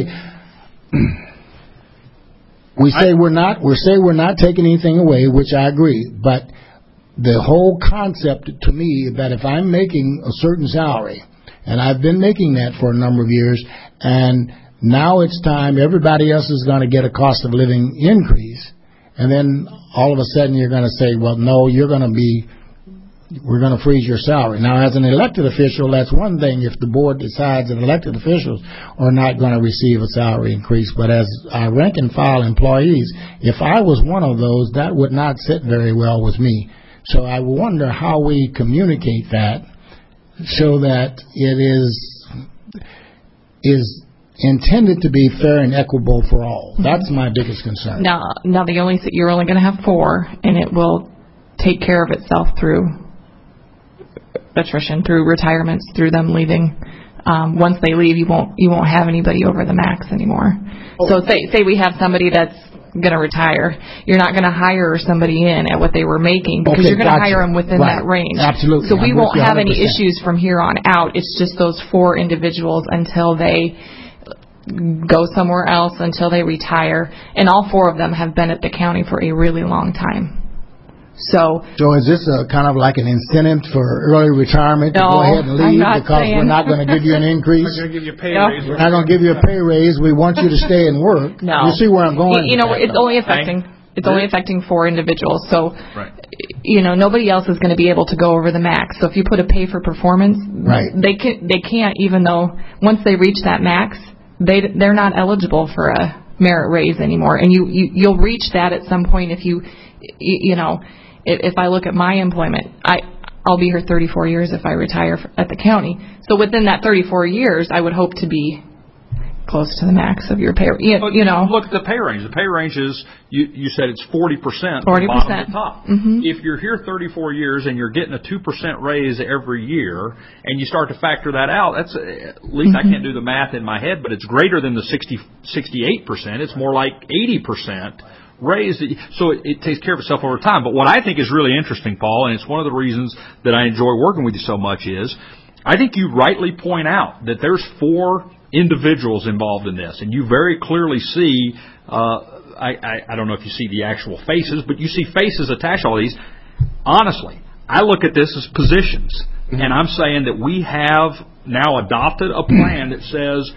We say we're not taking anything away, which I agree, but the whole concept to me that if I'm making a certain salary, and I've been making that for a number of years, and now it's time everybody else is going to get a cost of living increase, and then all of a sudden you're going to say, well, no, we're going to freeze your salary. Now, as an elected official, that's one thing if the board decides that elected officials are not going to receive a salary increase, but as our rank and file employees, if I was one of those, that would not sit very well with me. So I wonder how we communicate that so that it is intended to be fair and equitable for all. That's my biggest concern. Now you're only going to have 4, and it will take care of itself through attrition, through retirements, through them leaving. Once they leave, you won't have anybody over the max anymore. Oh. So say we have somebody that's going to retire, you're not going to hire somebody in at what they were making because you're going to hire them within that range. Absolutely. So we won't have any issues from here on out. It's just those 4 individuals until they go somewhere else, until they retire, and all 4 of them have been at the county for a really long time. So is this kind of like an incentive for early retirement to go ahead and leave because we're not going to give you an increase? We're not going to give you a pay raise. We're not going to give you a pay raise. We want you to stay and work. No. You see where I'm going? It's only affecting 4 individuals. So, right. Nobody else is going to be able to go over the max. So if you put a pay for performance, right. they can't, even though once they reach that max, they're not eligible for a merit raise anymore. And you'll reach that at some point if if I look at my employment, I'll be here 34 years if I retire at the county. So within that 34 years, I would hope to be close to the max of your pay. Look at the pay range. The pay range is, you said it's 40%. 40%. Bottom to top. Mm-hmm. If you're here 34 years and you're getting a 2% raise every year, and you start to factor that out, that's at least I can't do the math in my head, but it's greater than the 68%. It's more like 80%. raise, so it takes care of itself over time. But what I think is really interesting, Paul, and it's one of the reasons that I enjoy working with you so much is, I think you rightly point out that there's 4 individuals involved in this, and you very clearly see, I don't know if you see the actual faces, but you see faces attached to all these. Honestly, I look at this as positions, and I'm saying that we have now adopted a plan that says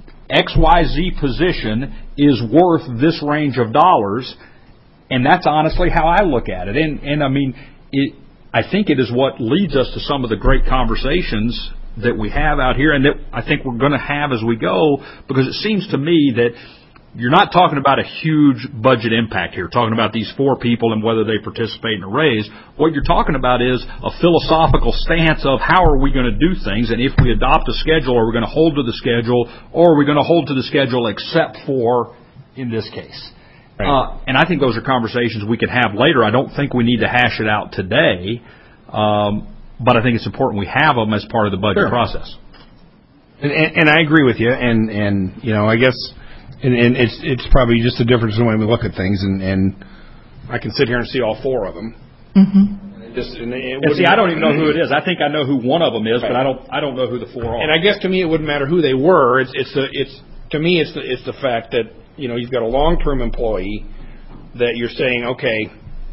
XYZ position is worth this range of dollars, and that's honestly how I look at it. And I mean, I think it is what leads us to some of the great conversations that we have out here, and that I think we're going to have as we go, because it seems to me that you're not talking about a huge budget impact here, talking about these 4 people and whether they participate in a raise. What you're talking about is a philosophical stance of how are we going to do things, and if we adopt a schedule, are we going to hold to the schedule, or are we going to hold to the schedule except for in this case? Right. And I think those are conversations we can have later. I don't think we need to hash it out today, but I think it's important we have them as part of the budget process. And I agree with you, and you know, I guess. And it's probably just a difference in the way we look at things, and I can sit here and see all 4 of them. Mm-hmm. And see, I don't even know who it is. I think I know who one of them is, but I don't know who the 4 are. And I guess to me, it wouldn't matter who they were. To me, it's the fact that, you know, you've got a long-term employee that you're saying, okay,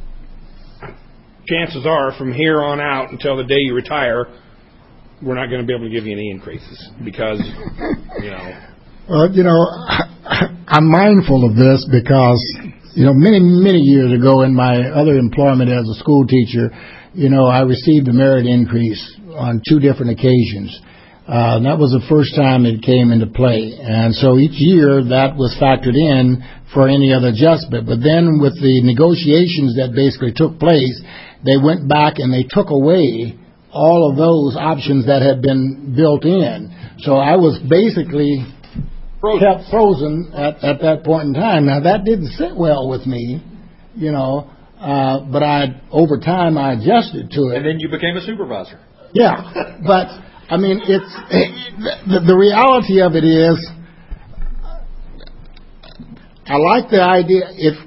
chances are from here on out until the day you retire, we're not going to be able to give you any increases because, you know. Well, you know, I'm mindful of this because, you know, many years ago in my other employment as a school teacher, you know, I received a merit increase on 2 different occasions. And that was the first time it came into play. And so each year that was factored in for any other adjustment. But then with the negotiations that basically took place, they went back and they took away all of those options that had been built in. So I was basically kept frozen at that point in time. Now, that didn't sit well with me, you know, but over time I adjusted to it. And then you became a supervisor. Yeah, but, I mean, it's the reality of it is, I like the idea,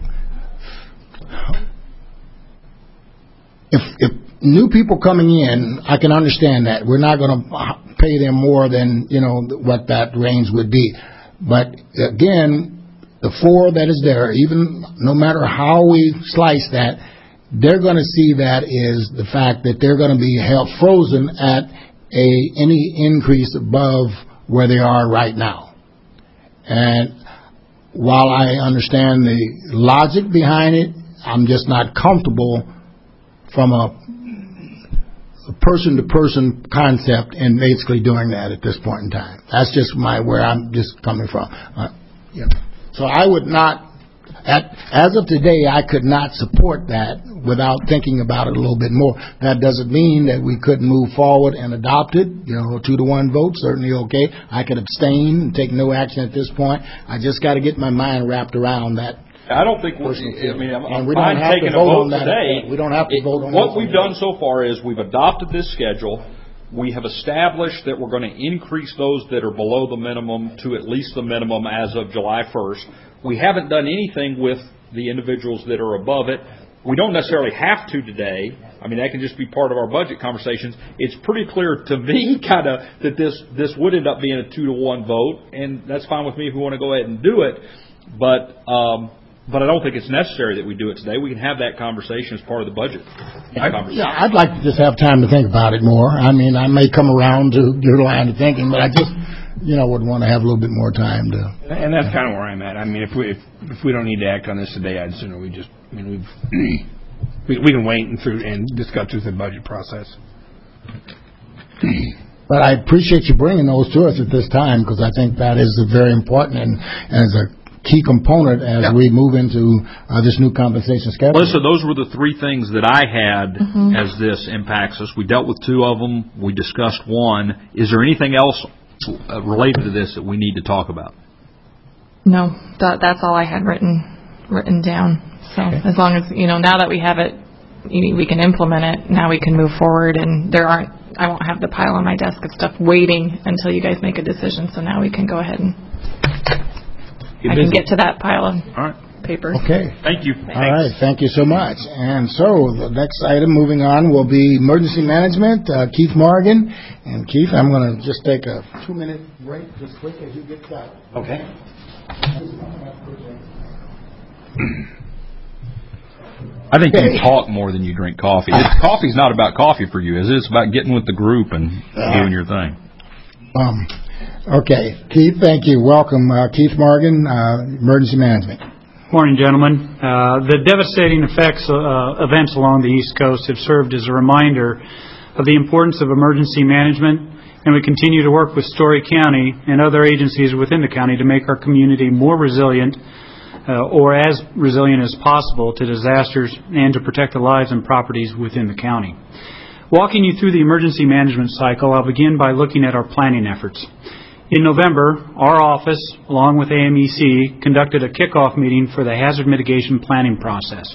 if new people coming in, I can understand that. We're not going to pay them more than, you know, what that range would be. But again, the 4 that is there, even no matter how we slice that, they're going to see that is the fact that they're going to be held frozen at any increase above where they are right now. And while I understand the logic behind it, I'm just not comfortable from a person-to-person concept and basically doing that at this point in time. That's just where I'm just coming from. Yeah. So I would not, as of today, I could not support that without thinking about it a little bit more. That doesn't mean that we couldn't move forward and adopt it. You know, 2-to-1 vote, certainly okay. I could abstain and take no action at this point. I just got to get my mind wrapped around that. I don't think I'm fine taking a vote today. We don't have to vote on what we've done so far is we've adopted this schedule. We have established that we're going to increase those that are below the minimum to at least the minimum as of July 1st. We haven't done anything with the individuals that are above it. We don't necessarily have to today. I mean, that can just be part of our budget conversations. It's pretty clear to me kind of that this would end up being a 2-to-1 vote, and that's fine with me if we want to go ahead and do it. But I don't think it's necessary that we do it today. We can have that conversation as part of the budget. Yeah, I'd like to just have time to think about it more. I mean, I may come around to your line of thinking, but I just, you know, would want to have a little bit more time to. And that's kind of where I'm at. I mean, if we don't need to act on this today, I'd sooner we can wait and discuss through the budget process. But I appreciate you bringing those to us at this time, because I think that is very important and as a key component as we move into this new compensation schedule. Melissa, those were the 3 things that I had as this impacts us. We dealt with 2 of them. We discussed 1. Is there anything else related to this that we need to talk about? No, that's all I had written down. So as long as, you know, now that we have it, we can implement it. Now we can move forward, and I won't have the pile on my desk of stuff waiting until you guys make a decision. So now we can go ahead and I can get to that pile. All right. paper. Okay. Thank you. All right, thank you so much. And so the next item moving on will be emergency management, Keith Morgan. And Keith, I'm going to just take a 2-minute break just quick as you get started. Okay. I think you talk more than you drink coffee. Coffee's not about coffee for you, is it? It's about getting with the group and doing your thing. Okay, Keith, thank you. Welcome, Keith Morgan, emergency management. Morning, gentlemen. The devastating events along the East Coast have served as a reminder of the importance of emergency management, and we continue to work with Story County and other agencies within the county to make our community more resilient, or as resilient as possible to disasters, and to protect the lives and properties within the county. Walking you through the emergency management cycle, I'll begin by looking at our planning efforts. In November, our office, along with AMEC, conducted a kickoff meeting for the hazard mitigation planning process.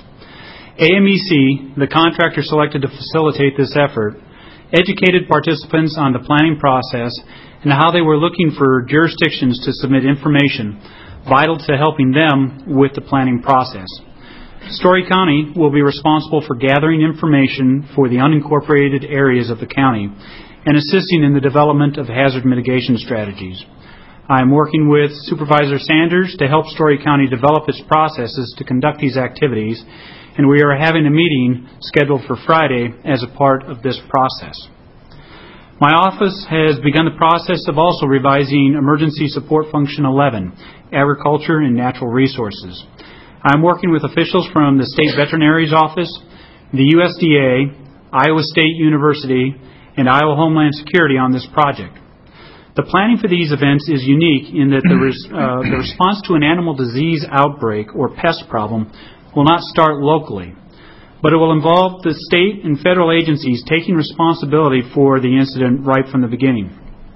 AMEC, the contractor selected to facilitate this effort, educated participants on the planning process and how they were looking for jurisdictions to submit information vital to helping them with the planning process. Story County will be responsible for gathering information for the unincorporated areas of the county and assisting in the development of hazard mitigation strategies. I am working with Supervisor Sanders to help Story County develop its processes to conduct these activities, and we are having a meeting scheduled for Friday as a part of this process. My office has begun the process of also revising Emergency Support Function 11, Agriculture and Natural Resources. I'm working with officials from the State Veterinary's Office, the USDA, Iowa State University, and Iowa Homeland Security on this project. The planning for these events is unique in that the response to an animal disease outbreak or pest problem will not start locally, but it will involve the state and federal agencies taking responsibility for the incident right from the beginning.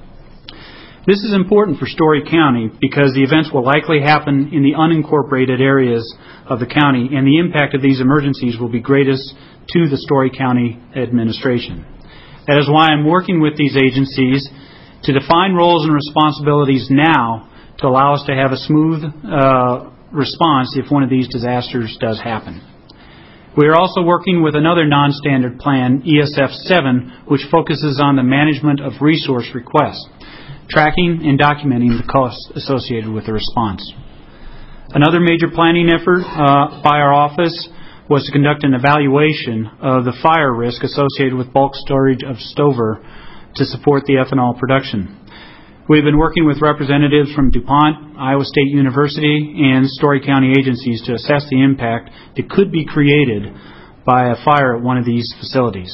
This is important for Story County because the events will likely happen in the unincorporated areas of the county, and the impact of these emergencies will be greatest to the Story County administration. That is why I'm working with these agencies to define roles and responsibilities now to allow us to have a smooth response if one of these disasters does happen. We are also working with another non-standard plan, ESF 7, which focuses on the management of resource requests, tracking and documenting the costs associated with the response. Another major planning effort by our office was to conduct an evaluation of the fire risk associated with bulk storage of stover to support the ethanol production. We've been working with representatives from DuPont, Iowa State University, and Story County agencies to assess the impact that could be created by a fire at one of these facilities.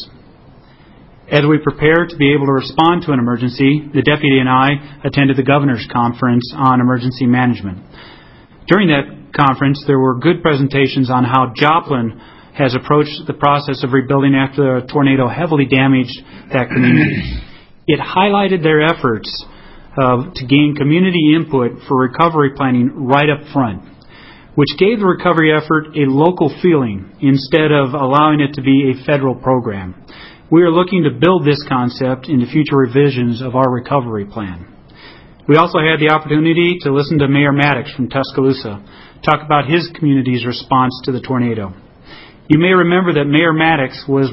As we prepare to be able to respond to an emergency, the deputy and I attended the Governor's Conference on Emergency Management. During that conference, there were good presentations on how Joplin has approached the process of rebuilding after a tornado heavily damaged that community. It highlighted their efforts to gain community input for recovery planning right up front, which gave the recovery effort a local feeling instead of allowing it to be a federal program. We are looking to build this concept into future revisions of our recovery plan. We also had the opportunity to listen to Mayor Maddox from Tuscaloosa talk about his community's response to the tornado. You may remember that Mayor Maddox was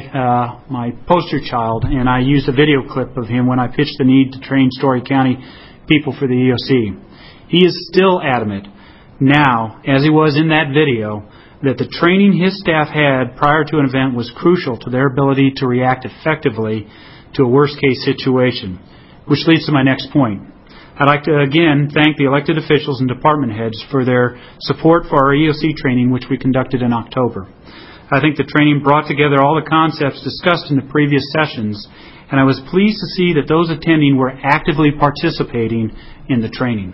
my poster child, and I used a video clip of him when I pitched the need to train Story County people for the EOC. He is still adamant now, as he was in that video, that the training his staff had prior to an event was crucial to their ability to react effectively to a worst-case situation, which leads to my next point. I'd like to again thank the elected officials and department heads for their support for our EOC training, which we conducted in October. I think the training brought together all the concepts discussed in the previous sessions, and I was pleased to see that those attending were actively participating in the training.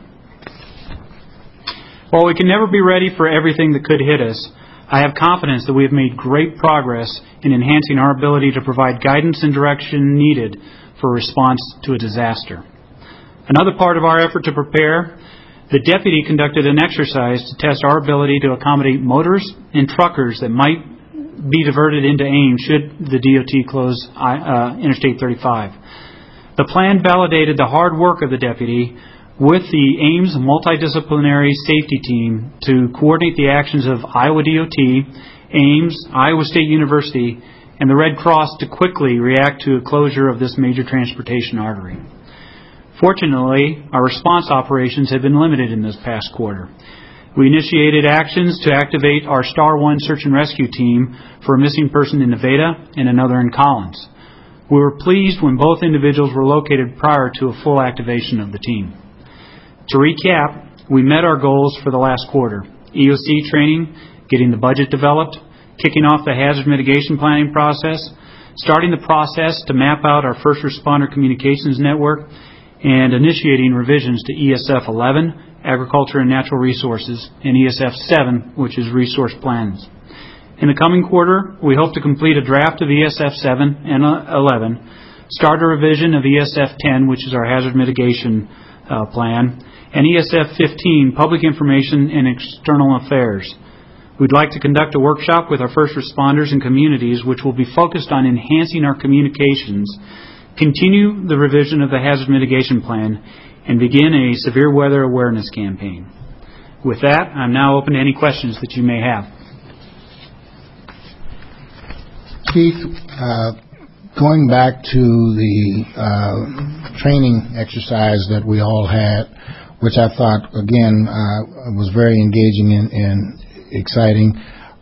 While we can never be ready for everything that could hit us, I have confidence that we have made great progress in enhancing our ability to provide guidance and direction needed for a response to a disaster. Another part of our effort to prepare, the deputy conducted an exercise to test our ability to accommodate motorists and truckers that might be diverted into Ames should the DOT close Interstate 35. The plan validated the hard work of the deputy with the Ames Multidisciplinary Safety Team to coordinate the actions of Iowa DOT, Ames, Iowa State University, and the Red Cross to quickly react to a closure of this major transportation artery. Fortunately, our response operations have been limited in this past quarter. We initiated actions to activate our Star 1 search and rescue team for a missing person in Nevada and another in Collins. We were pleased when both individuals were located prior to a full activation of the team. To recap, we met our goals for the last quarter: EOC training, getting the budget developed, kicking off the hazard mitigation planning process, starting the process to map out our first responder communications network, and initiating revisions to ESF 11, Agriculture and Natural Resources, and ESF 7, which is Resource Plans. In the coming quarter, we hope to complete a draft of ESF 7 and 11, start a revision of ESF 10, which is our hazard mitigation plan, and ESF 15, Public Information and External Affairs. We'd like to conduct a workshop with our first responders and communities, which will be focused on enhancing our communications, continue the revision of the hazard mitigation plan, and begin a severe weather awareness campaign. With that, I'm now open to any questions that you may have. Keith, going back to the training exercise that we all had, which I thought, again, was very engaging and exciting.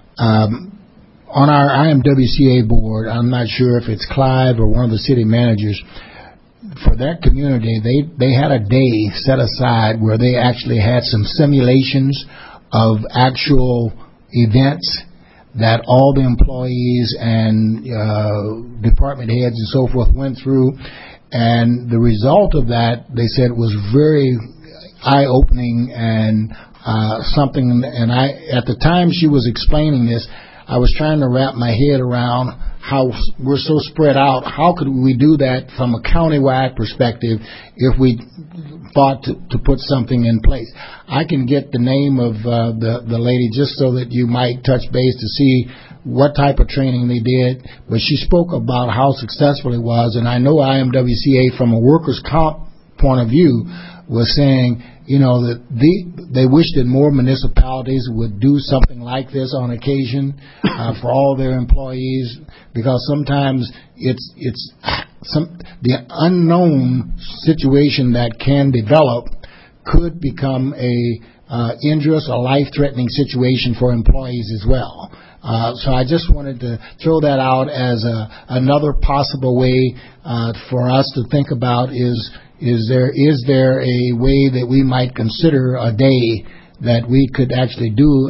On our IMWCA board, I'm not sure if it's Clive or one of the city managers, for that community, they had a day set aside where they actually had some simulations of actual events that all the employees and department heads and so forth went through. And the result of that, they said, was very eye-opening and something. And at the time she was explaining this, I was trying to wrap my head around how we're so spread out. How could we do that from a countywide perspective if we thought to put something in place? I can get the name of the lady just so that you might touch base to see what type of training they did. But she spoke about how successful it was, and I know IMWCA from a workers' comp point of view was saying, that they wish that more municipalities would do something like this on occasion for all their employees, because sometimes it's the unknown situation that can develop could become a injurious or life-threatening situation for employees as well. So I just wanted to throw that out as another possible way for us to think about is there a way that we might consider a day that we could actually do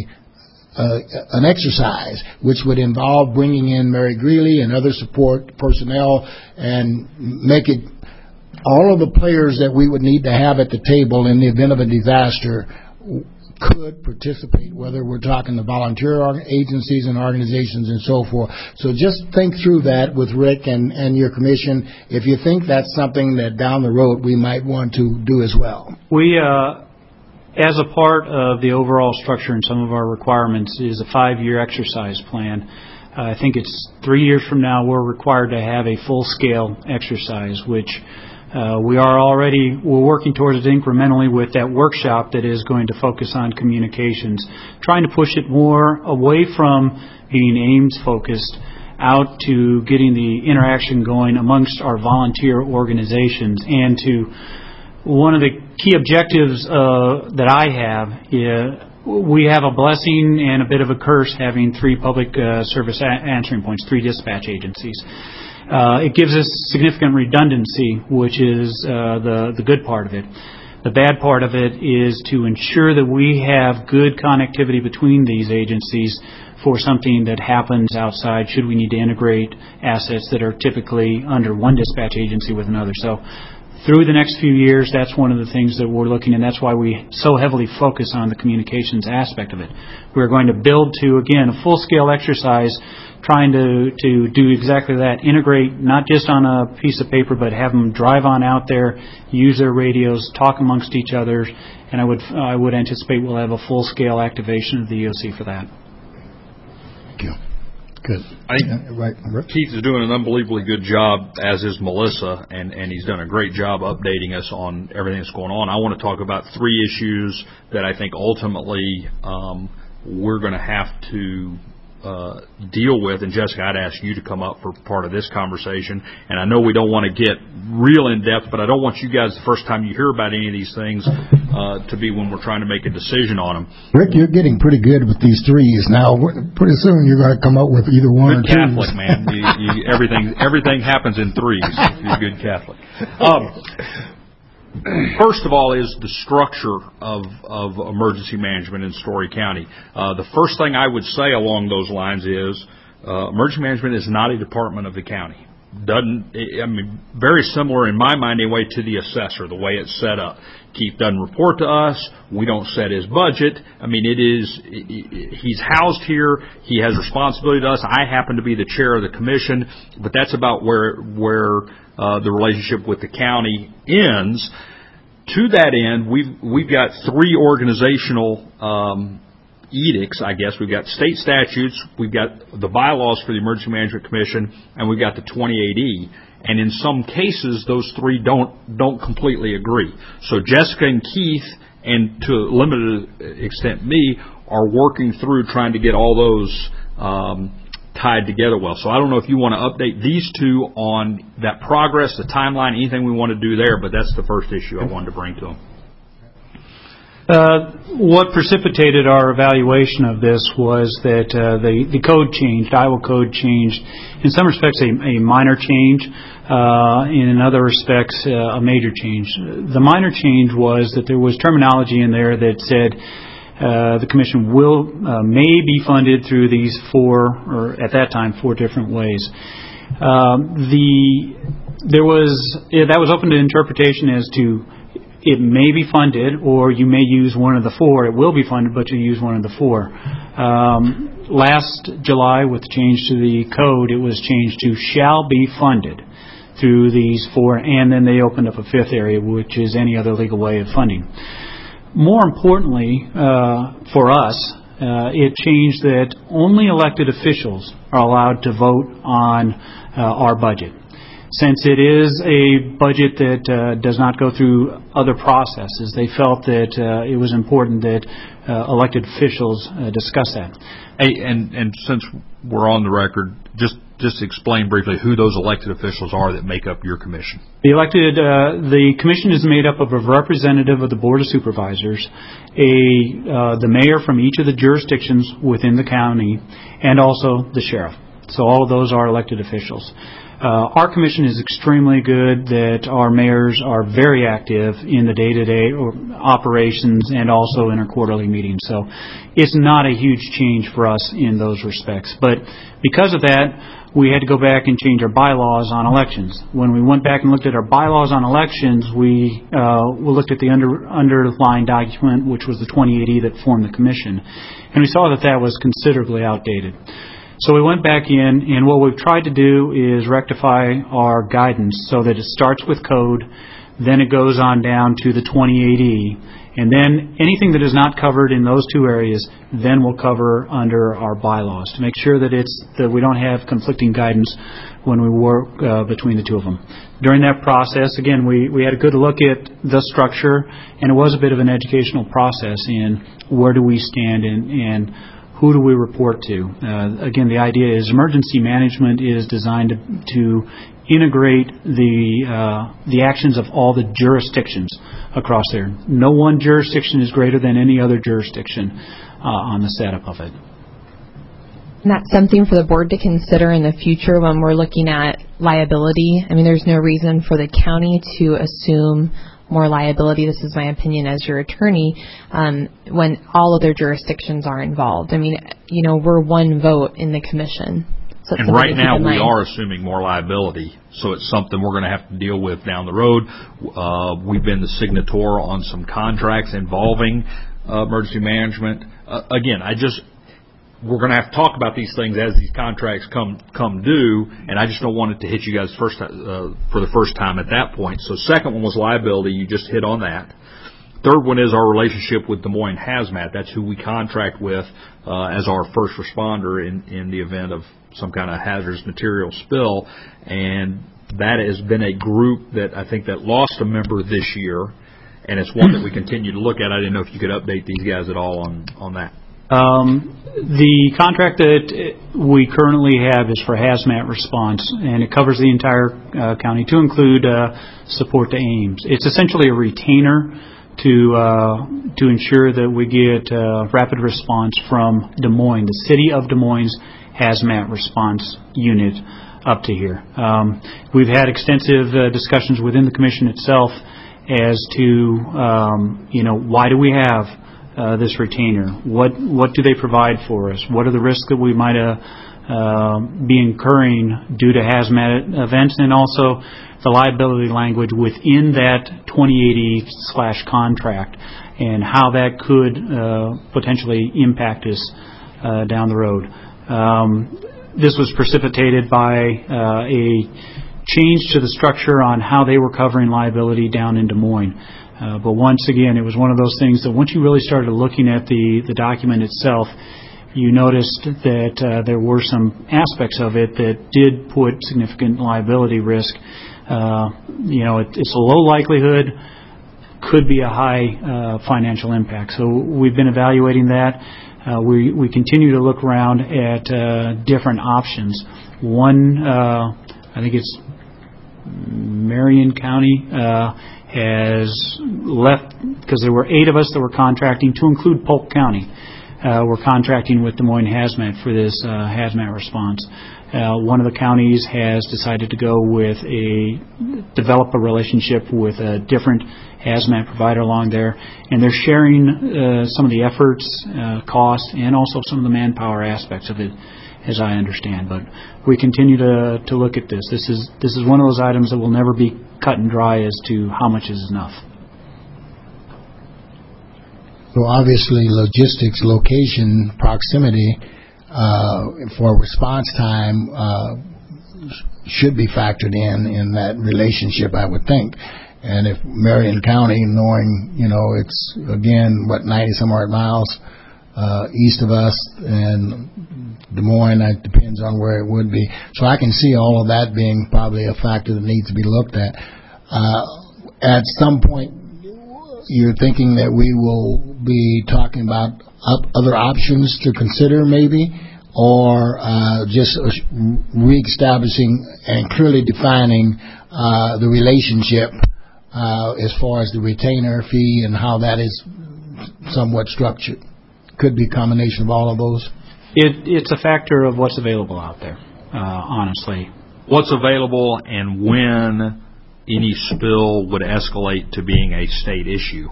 an exercise which would involve bringing in Mary Greeley and other support personnel and make it all of the players that we would need to have at the table in the event of a disaster could participate, whether we're talking the volunteer agencies and organizations and so forth. So just think through that with Rick and your commission if you think that's something that down the road we might want to do as well. We, as a part of the overall structure and some of our requirements, is a 5-year exercise plan. I think it's 3 years from now we're required to have a full-scale exercise, which we're working towards it incrementally with that workshop that is going to focus on communications, trying to push it more away from being Ames focused out to getting the interaction going amongst our volunteer organizations. And to one of the key objectives that I have, we have a blessing and a bit of a curse having 3 public service answering points, 3 dispatch agencies. It gives us significant redundancy, which is the good part of it. The bad part of it is to ensure that we have good connectivity between these agencies for something that happens outside, should we need to integrate assets that are typically under one dispatch agency with another. So through the next few years, that's one of the things that we're looking at, and that's why we so heavily focus on the communications aspect of it. We're going to build to, again, a full-scale exercise trying to do exactly that, integrate not just on a piece of paper, but have them drive on out there, use their radios, talk amongst each other, and I would anticipate we'll have a full-scale activation of the EOC for that. Thank you. Good. I think Right. Rick? Keith is doing an unbelievably good job, as is Melissa, and he's done a great job updating us on everything that's going on. I want to talk about 3 issues that I think ultimately we're going to have to deal with, and Jessica, I'd ask you to come up for part of this conversation. And I know we don't want to get real in depth, but I don't want you guys, the first time you hear about any of these things, to be when we're trying to make a decision on them. Rick, you're getting pretty good with these threes now. Pretty soon you're going to come up with either one Good or Catholic, twos. man. Everything happens in threes if you're a good Catholic. First of all is the structure of emergency management in Story County. The first thing I would say along those lines is emergency management is not a department of the county. Very similar in my mind anyway to the assessor, the way it's set up. Keith doesn't report to us. We don't set his budget. He's housed here. He has responsibility to us. I happen to be the chair of the commission, but that's about where the relationship with the county ends. To that end, we've got 3 organizational edicts, I guess. We've got state statutes, we've got the bylaws for the Emergency Management Commission, and we've got the 28E. And in some cases, those 3 don't completely agree. So Jessica and Keith, and to a limited extent me, are working through trying to get all those tied together well. So I don't know if you want to update these 2 on that progress, the timeline, anything we want to do there, but that's the first issue I wanted to bring to them. What precipitated our evaluation of this was that the code changed, Iowa code changed. In some respects, a minor change. In other respects, a major change. The minor change was that there was terminology in there that said the commission may be funded through these 4, or at that time, 4 different ways. That was open to interpretation as to it may be funded, or you may use one of the 4. It will be funded, but you use one of the 4. Last July, with the change to the code, it was changed to shall be funded through these 4, and then they opened up a 5th area, which is any other legal way of funding. More importantly, for us, it changed that only elected officials are allowed to vote on our budget. Since it is a budget that does not go through other processes, they felt that it was important that elected officials discuss that. Hey, and since we're on the record, just explain briefly who those elected officials are that make up your commission. The commission is made up of a representative of the Board of Supervisors, the mayor from each of the jurisdictions within the county, and also the sheriff. So all of those are elected officials. Our commission is extremely good that our mayors are very active in the day-to-day operations and also in our quarterly meetings. So it's not a huge change for us in those respects. But because of that, we had to go back and change our bylaws on elections. When we went back and looked at our bylaws on elections, we looked at the underlying document, which was the 28E that formed the commission. And we saw that was considerably outdated. So we went back in, and what we've tried to do is rectify our guidance so that it starts with code, then it goes on down to the 28E, and then anything that is not covered in those 2 areas, then we'll cover under our bylaws to make sure that we don't have conflicting guidance when we work between the 2 of them. During that process, again, we had a good look at the structure, and it was a bit of an educational process in where do we stand and who do we report to? Again, the idea is emergency management is designed to integrate the actions of all the jurisdictions across there. No one jurisdiction is greater than any other jurisdiction on the setup of it. And that's something for the board to consider in the future when we're looking at liability. There's no reason for the county to assume more liability, this is my opinion as your attorney, when all other jurisdictions are involved. We're 1 vote in the commission. So and right now we are assuming more liability, so it's something we're going to have to deal with down the road. We've been the signator on some contracts involving emergency management. Again, we're going to have to talk about these things as these contracts come due, and I just don't want it to hit you guys for the first time at that point. So second one was liability. You just hit on that. third one is our relationship with Des Moines Hazmat. That's who we contract with as our first responder in the event of some kind of hazardous material spill. And that has been a group that I think that lost a member this year, and it's one that we continue to look at. I didn't know if you could update these guys at all on that. The contract that we currently have is for hazmat response, and it covers the entire county to include support to Ames. It's essentially a retainer to ensure that we get rapid response from Des Moines, the city of Des Moines hazmat response unit up to here. We've had extensive discussions within the commission itself as to why do we have this retainer? What do they provide for us? What are the risks that we might be incurring due to hazmat events, and also the liability language within that 2080/contract and how that could potentially impact us down the road. This was precipitated by a change to the structure on how they were covering liability down in Des Moines. But once again, it was one of those things that once you really started looking at the document itself, you noticed that there were some aspects of it that did put significant liability risk. It's a low likelihood, could be a high financial impact. So we've been evaluating that. We continue to look around at different options. One, I think it's Marion County, has left, because there were 8 of us that were contracting, to include Polk County. We're contracting with Des Moines Hazmat for this hazmat response. One of the counties has decided to go with develop a relationship with a different hazmat provider along there, and they're sharing some of the efforts, costs, and also some of the manpower aspects of it, as I understand. But we continue to look at this. This is one of those items that will never be cut and dry as to how much is enough. So obviously logistics, location, proximity for response time should be factored in that relationship, I would think. And if Marion County, knowing, it's, again, 90-some odd miles east of us, and Des Moines, it depends on where it would be. So I can see all of that being probably a factor that needs to be looked at. At some point, you're thinking that we will be talking about other options to consider maybe, or just reestablishing and clearly defining the relationship as far as the retainer fee and how that is somewhat structured. Could be a combination of all of those. It's a factor of what's available out there, honestly. What's available and when any spill would escalate to being a state issue.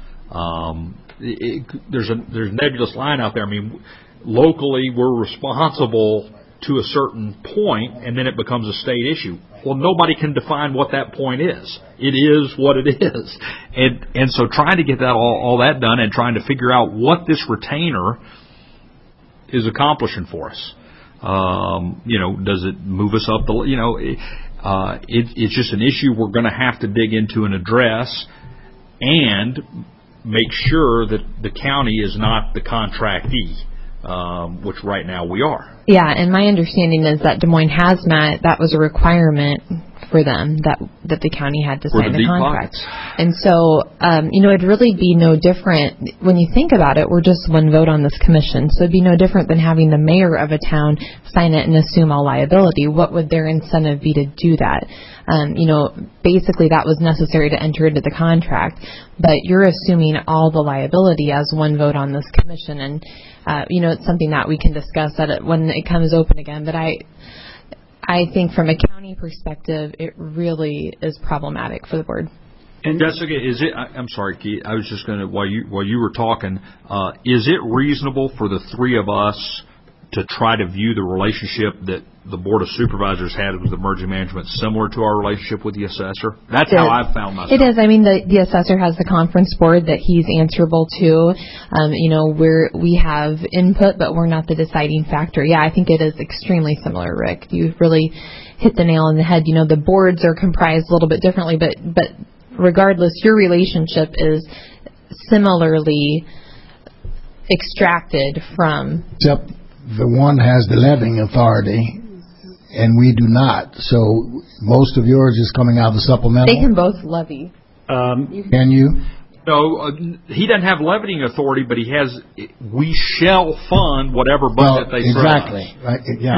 There's a nebulous line out there. I mean, locally we're responsible to a certain point, and then it becomes a state issue. Well, nobody can define what that point is. It is what it is. And so trying to get that all that done and trying to figure out what this retainer is accomplishing for us. Does it move us up it's just an issue we're going to have to dig into and address, and make sure that the county is not the contractee, which right now we are. Yeah, and my understanding is that Des Moines Hazmat, that was a requirement for them that the county had to sign the contract. And so, it'd really be no different. When you think about it, we're just one vote on this commission, so it'd be no different than having the mayor of a town sign it and assume all liability. What would their incentive be to do that? Basically that was necessary to enter into the contract, but you're assuming all the liability as one vote on this commission, and it's something that we can discuss when it comes open again. But I think from a county perspective, it really is problematic for the board. And Jessica, I'm sorry, Keith, I was just going to, while you were talking, is it reasonable for the three of us to try to view the relationship that the Board of Supervisors had with emergency management similar to our relationship with the assessor? That's how I've found myself. It is. I mean, the assessor has the conference board that he's answerable to. We have input, but we're not the deciding factor. Yeah, I think it is extremely similar, Rick. You really hit the nail on the head. The boards are comprised a little bit differently, but regardless, your relationship is similarly extracted from. Except the one has the levying authority, and we do not. So most of yours is coming out of the supplemental. They can both levy. Can you? No, he doesn't have levying authority, but he has. We shall fund whatever budget they throw. Exactly. Right. Yeah.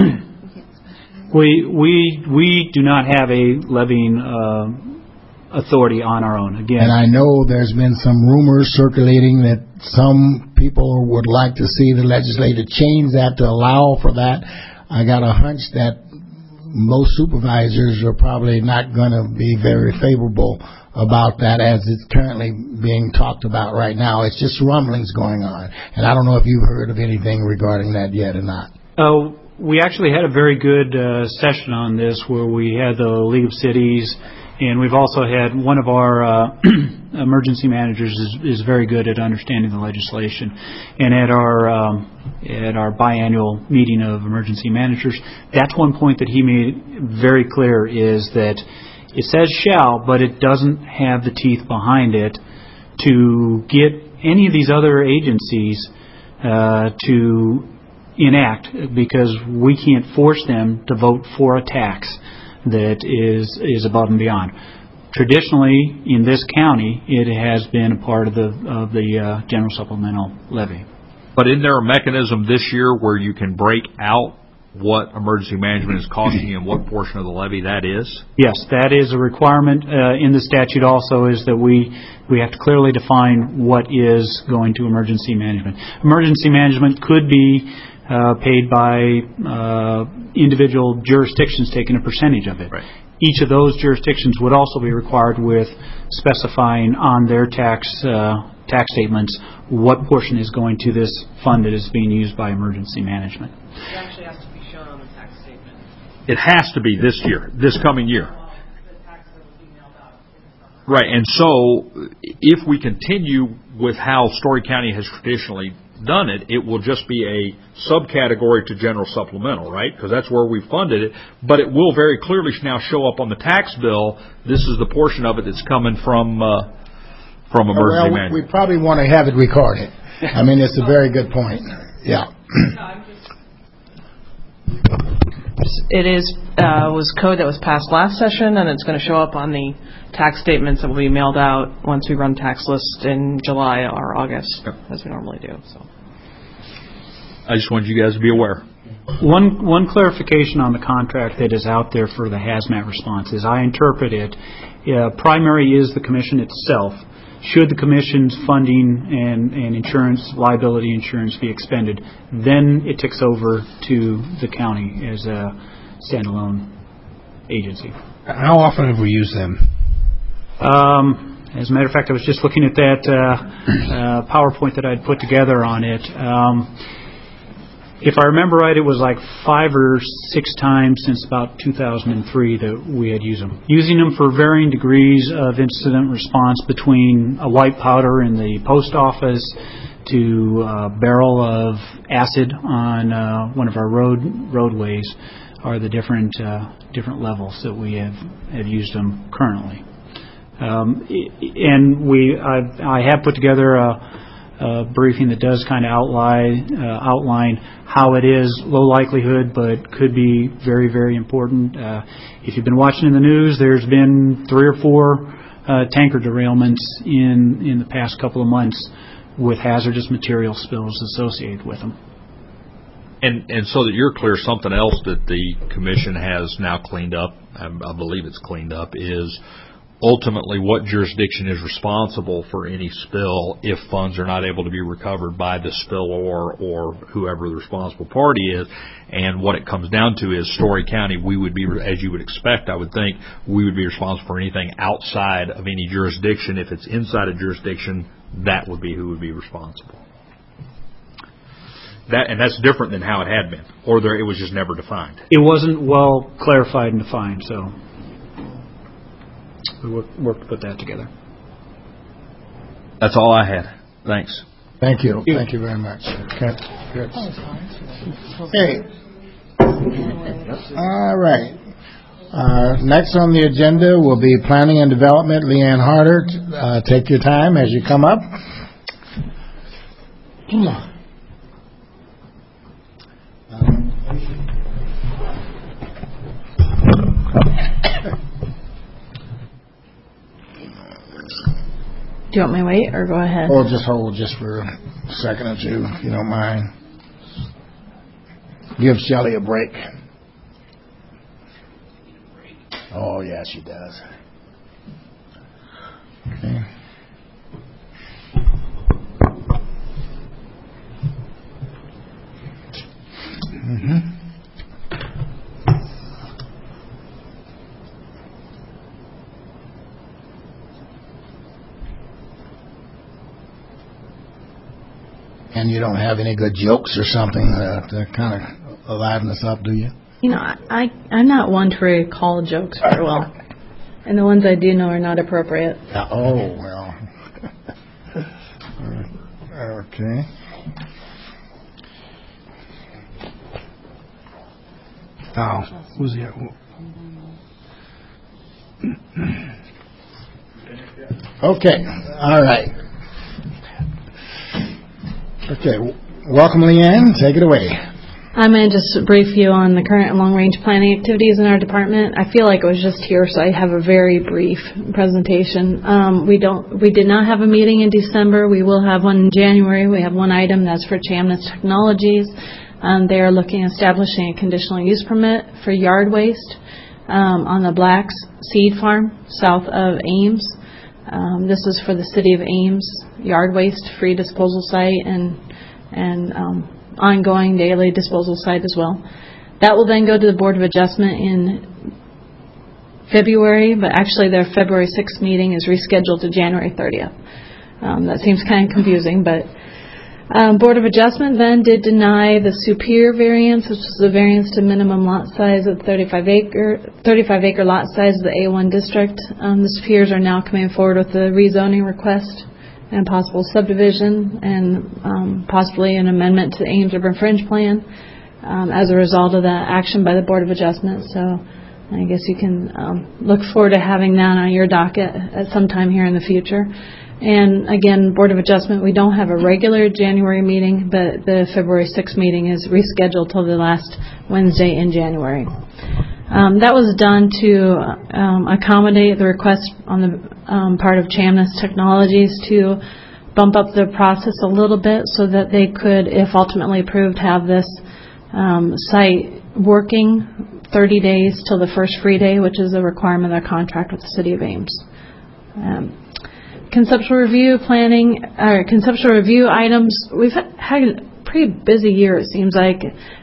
We do not have a levying authority on our own. Again, and I know there's been some rumors circulating that some people would like to see the legislature change that to allow for that. I got a hunch that most supervisors are probably not going to be very favorable about that as it's currently being talked about right now. It's just rumblings going on. And I don't know if you've heard of anything regarding that yet or not. We actually had a very good session on this where we had the League of Cities, and we've also had one of our emergency managers is very good at understanding the legislation. And at our biannual meeting of emergency managers, that's one point that he made very clear is that it says shall, but it doesn't have the teeth behind it to get any of these other agencies to enact, because we can't force them to vote for a tax that is above and beyond. Traditionally, in this county, it has been a part of the general supplemental levy. But isn't there a mechanism this year where you can break out what emergency management is costing you and what portion of the levy that is? Yes, that is a requirement in the statute also, is that we have to clearly define what is going to emergency management. Emergency management could be paid by individual jurisdictions taking a percentage of it. Right. Each of those jurisdictions would also be required with specifying on their tax statements what portion is going to this fund that is being used by emergency management. It actually has to be shown on the tax statement. It has to be this year, this coming year. The tax that will be mailed out in the summer. Right, and so if we continue with how Story County has traditionally done it, it will just be a subcategory to general supplemental, right? Because that's where we funded it. But it will very clearly now show up on the tax bill. This is the portion of it that's coming from emergency management. We probably want to have it recorded. I mean, it's a very good point. Yeah. It was code that was passed last session, and it's going to show up on the tax statements that will be mailed out once we run tax list in July or August, as we normally do. So, I just wanted you guys to be aware. One clarification on the contract that is out there for the hazmat response is I interpret it, primary is the commission itself. Should the commission's funding and insurance, liability insurance be expended, then it ticks over to the county as a standalone agency. How often have we used them? As a matter of fact, I was just looking at that PowerPoint that I'd put together on it. If I remember right, it was like 5 or 6 times since about 2003 that we had used them. Using them for varying degrees of incident response, between a white powder in the post office to a barrel of acid on one of our roadways, are the different levels that we have used them currently. And I have put together a briefing that does kind of outline how it is low likelihood but could be very, very important. If you've been watching in the news, there's been 3 or 4 tanker derailments in the past couple of months with hazardous material spills associated with them. And so that you're clear, something else that the commission has now cleaned up, I believe it's cleaned up, is ultimately what jurisdiction is responsible for any spill if funds are not able to be recovered by the spillor or whoever the responsible party is. And what it comes down to is Story County, we would be, as you would expect, I would think, we would be responsible for anything outside of any jurisdiction. If it's inside a jurisdiction, that would be who would be responsible. And that's different than how it had been, or it was just never defined. It wasn't well clarified and defined, so we worked to put that together. That's all I had. Thanks. Thank you. Thank you very much. Okay. Good. Okay. All right. Next on the agenda will be Planning and Development. Leanne Harder, take your time as you come up. Do you want me to wait or go ahead? Or just hold just for a second or two, if you don't mind. Give Shelley a break. Oh, yeah, she does. Okay. Mm-hmm. And you don't have any good jokes or something to kind of liven us up, do you? You know, I'm not one to recall jokes very well. And the ones I do know are not appropriate. Oh, well. Okay. Oh, who's the... Okay. All right. Okay. Welcome, Leanne. Take it away. I'm going to just brief you on the current and long-range planning activities in our department. I feel like I was just here, so I have a very brief presentation. We did not have a meeting in December. We will have one in January. We have one item that's for Chamnitz Technologies. They are looking at establishing a conditional use permit for yard waste on the Blacks Seed Farm south of Ames. This is for the city of Ames yard waste free disposal site and ongoing daily disposal site as well. That will then go to the Board of Adjustment in February, but actually their February 6th meeting is rescheduled to January 30th. That seems kind of confusing, but Board of Adjustment then did deny the Superior variance, which is the variance to minimum lot size of 35 acre lot size of the A1 district. The Superiors are now coming forward with a rezoning request and possible subdivision and possibly an amendment to the Ames Urban Fringe Plan as a result of that action by the Board of Adjustment. So I guess you can look forward to having that on your docket at some time here in the future. And again, Board of Adjustment, we don't have a regular January meeting, but the February 6th meeting is rescheduled till the last Wednesday in January. That was done to accommodate the request on the part of Chamnitz Technologies to bump up the process a little bit so that they could, if ultimately approved, have this site working 30 days till the first free day, which is a requirement of their contract with the City of Ames. Conceptual review items. We've had a pretty busy year, it seems like.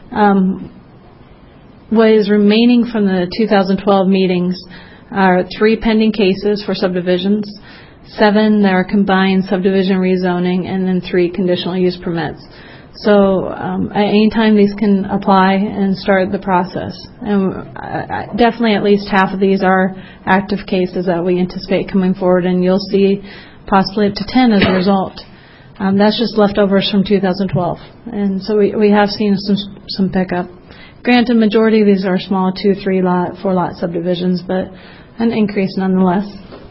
What is remaining from the 2012 meetings are 3 pending cases for subdivisions, 7 that are combined subdivision rezoning, and then 3 conditional use permits. So at any time these can apply and start the process. And definitely at least half of these are active cases that we anticipate coming forward, and you'll see possibly up to 10 as a result. That's just leftovers from 2012. And so we have seen some pickup. Granted, majority of these are small 2, 3 lot, 4 lot subdivisions, but an increase nonetheless.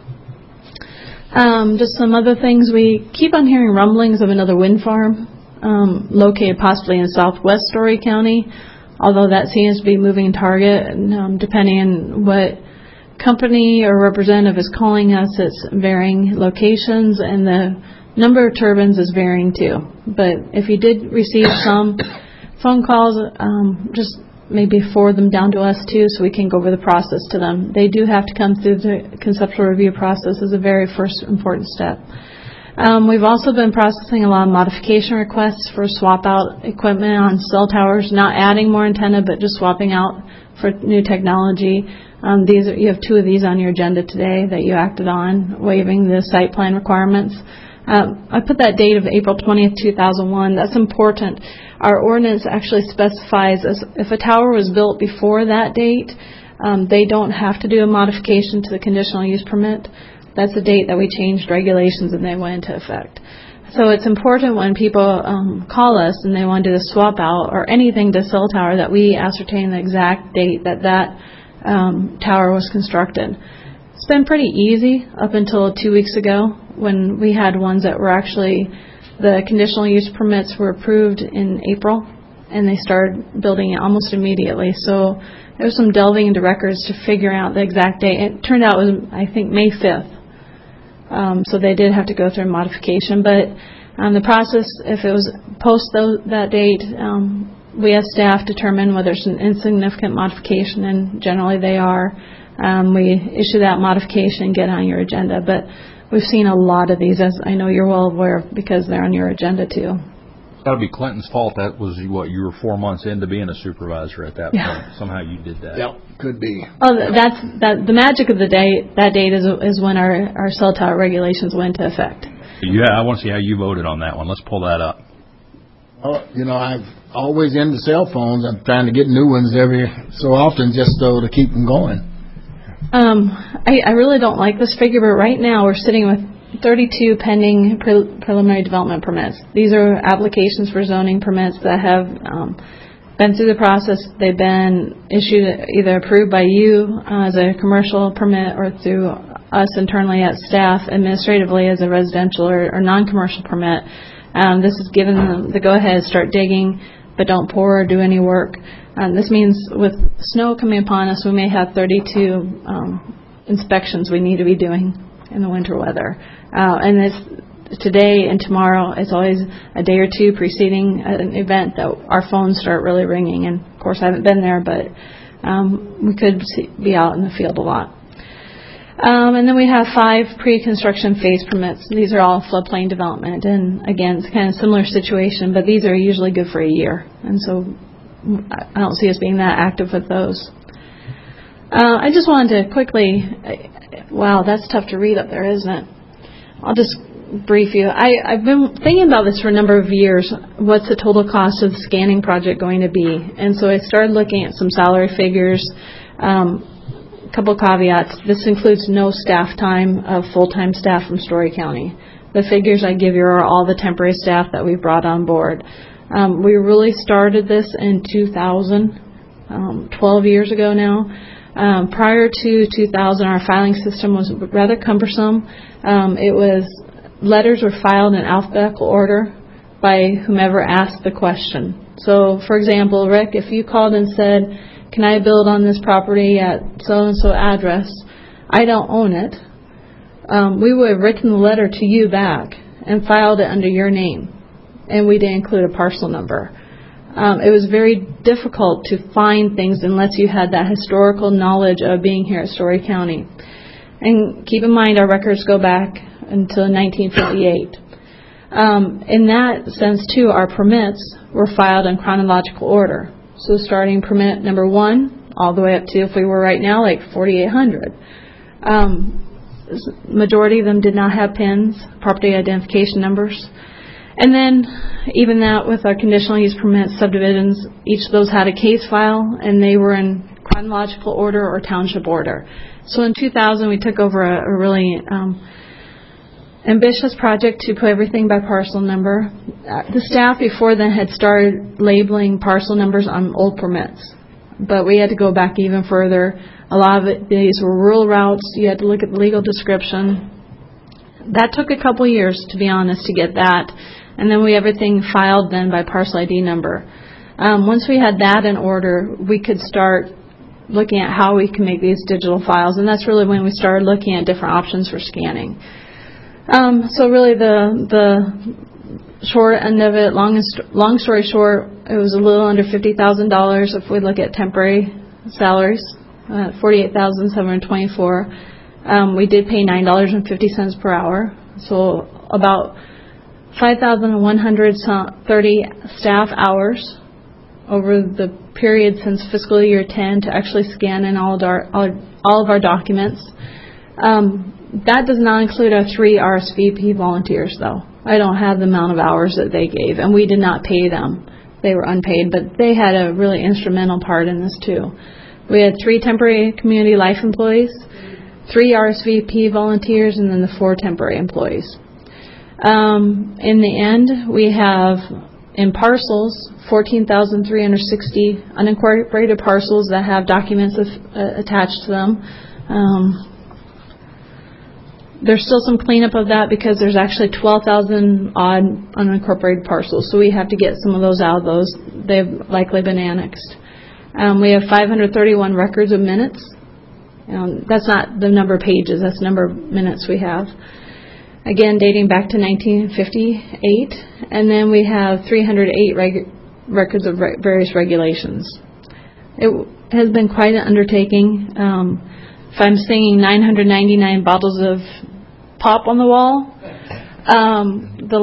Just some other things. We keep on hearing rumblings of another wind farm located possibly in southwest Story County, although that seems to be moving target, and depending on what company or representative is calling us, it's varying locations, and the number of turbines is varying too. But if you did receive some phone calls, just maybe forward them down to us too so we can go over the process to them. They do have to come through the conceptual review process as a very first important step. We've also been processing a lot of modification requests for swap out equipment on cell towers, not adding more antenna, but just swapping out for new technology. You have 2 of these on your agenda today that you acted on, waiving the site plan requirements. I put that date of April 20th, 2001. That's important. Our ordinance actually specifies if a tower was built before that date, they don't have to do a modification to the conditional use permit. That's the date that we changed regulations and they went into effect. So it's important when people call us and they want to do a swap out or anything to cell tower that we ascertain the exact date that tower was constructed. It's been pretty easy up until 2 weeks ago when we had ones that were actually The conditional use permits were approved in April, and they started building it almost immediately. So there was some delving into records to figure out the exact date. It turned out it was, I think, May 5th. So they did have to go through a modification. But the process, if it was post that date, we as staff determine whether it's an insignificant modification, and generally they are. We issue that modification and get on your agenda. But we've seen a lot of these, as I know you're well aware, because they're on your agenda too. It's got to be Clinton's fault. That was what, you were 4 months into being a supervisor at that point. Somehow you did that. Yep, could be. Oh, the magic of the date. That date is when our cell tower regulations went into effect. Yeah, I want to see how you voted on that one. Let's pull that up. Well, I've always into cell phones. I'm trying to get new ones every so often, just so to keep them going. I really don't like this figure, but right now we're sitting with 32 pending preliminary development permits. These are applications for zoning permits that have been through the process. They've been issued, either approved by you as a commercial permit or through us internally at staff administratively as a residential or non-commercial permit. This is given them the go-ahead, start digging, but don't pour or do any work. This means with snow coming upon us, we may have 32 inspections we need to be doing in the winter weather. And this today and tomorrow, it's always a day or two preceding an event that our phones start really ringing. And, of course, I haven't been there, but we could be out in the field a lot. And then we have 5 pre-construction phase permits. These are all floodplain development. And, again, it's kind of a similar situation, but these are usually good for a year. And so I don't see us being that active with those. I just wanted to quickly, wow, that's tough to read up there, isn't it? I'll just brief you. I've been thinking about this for a number of years. What's the total cost of the scanning project going to be? And so I started looking at some salary figures. A couple caveats. This includes no staff time of full-time staff from Story County. The figures I give you are all the temporary staff that we brought on board. We really started this in 2000, 12 years ago now. Prior to 2000, our filing system was rather cumbersome. It was letters were filed in alphabetical order by whomever asked the question. So, for example, Rick, if you called and said, "Can I build on this property at so-and-so address?" I don't own it. We would have written the letter to you back and filed it under your name, and we didn't include a parcel number. It was very difficult to find things unless you had that historical knowledge of being here at Story County. And keep in mind, our records go back until 1958. In that sense, too, our permits were filed in chronological order. So starting permit number 1 all the way up to, if we were right now, like 4,800. Majority of them did not have PINs, property identification numbers. And then even that with our conditional use permits, subdivisions, each of those had a case file, and they were in chronological order or township order. So in 2000, we took over a really ambitious project to put everything by parcel number. The staff before then had started labeling parcel numbers on old permits, but we had to go back even further. A lot of these were rural routes. You had to look at the legal description. That took a couple years, to be honest, to get that. And then we everything filed then by parcel ID number. Once we had that in order, we could start looking at how we can make these digital files, and that's really when we started looking at different options for scanning. So really the short end of it, long story short, it was a little under $50,000 if we look at temporary salaries, $48,724. We did pay $9.50 per hour, so about 5,130 staff hours over the period since fiscal year 10 to actually scan in all of our documents. That does not include our 3 RSVP volunteers, though. I don't have the amount of hours that they gave, and we did not pay them. They were unpaid, but they had a really instrumental part in this, too. We had 3 temporary community life employees, 3 RSVP volunteers, and then the 4 temporary employees. In the end, we have, in parcels, 14,360 unincorporated parcels that have documents attached to them. There's still some cleanup of that because there's actually 12,000 odd unincorporated parcels, so we have to get some of those out of those. They've likely been annexed. We have 531 records of minutes. That's not the number of pages, that's the number of minutes we have. Again, dating back to 1958. And then we have 308 records of various regulations. It has been quite an undertaking. If I'm singing 999 bottles of pop on the wall, the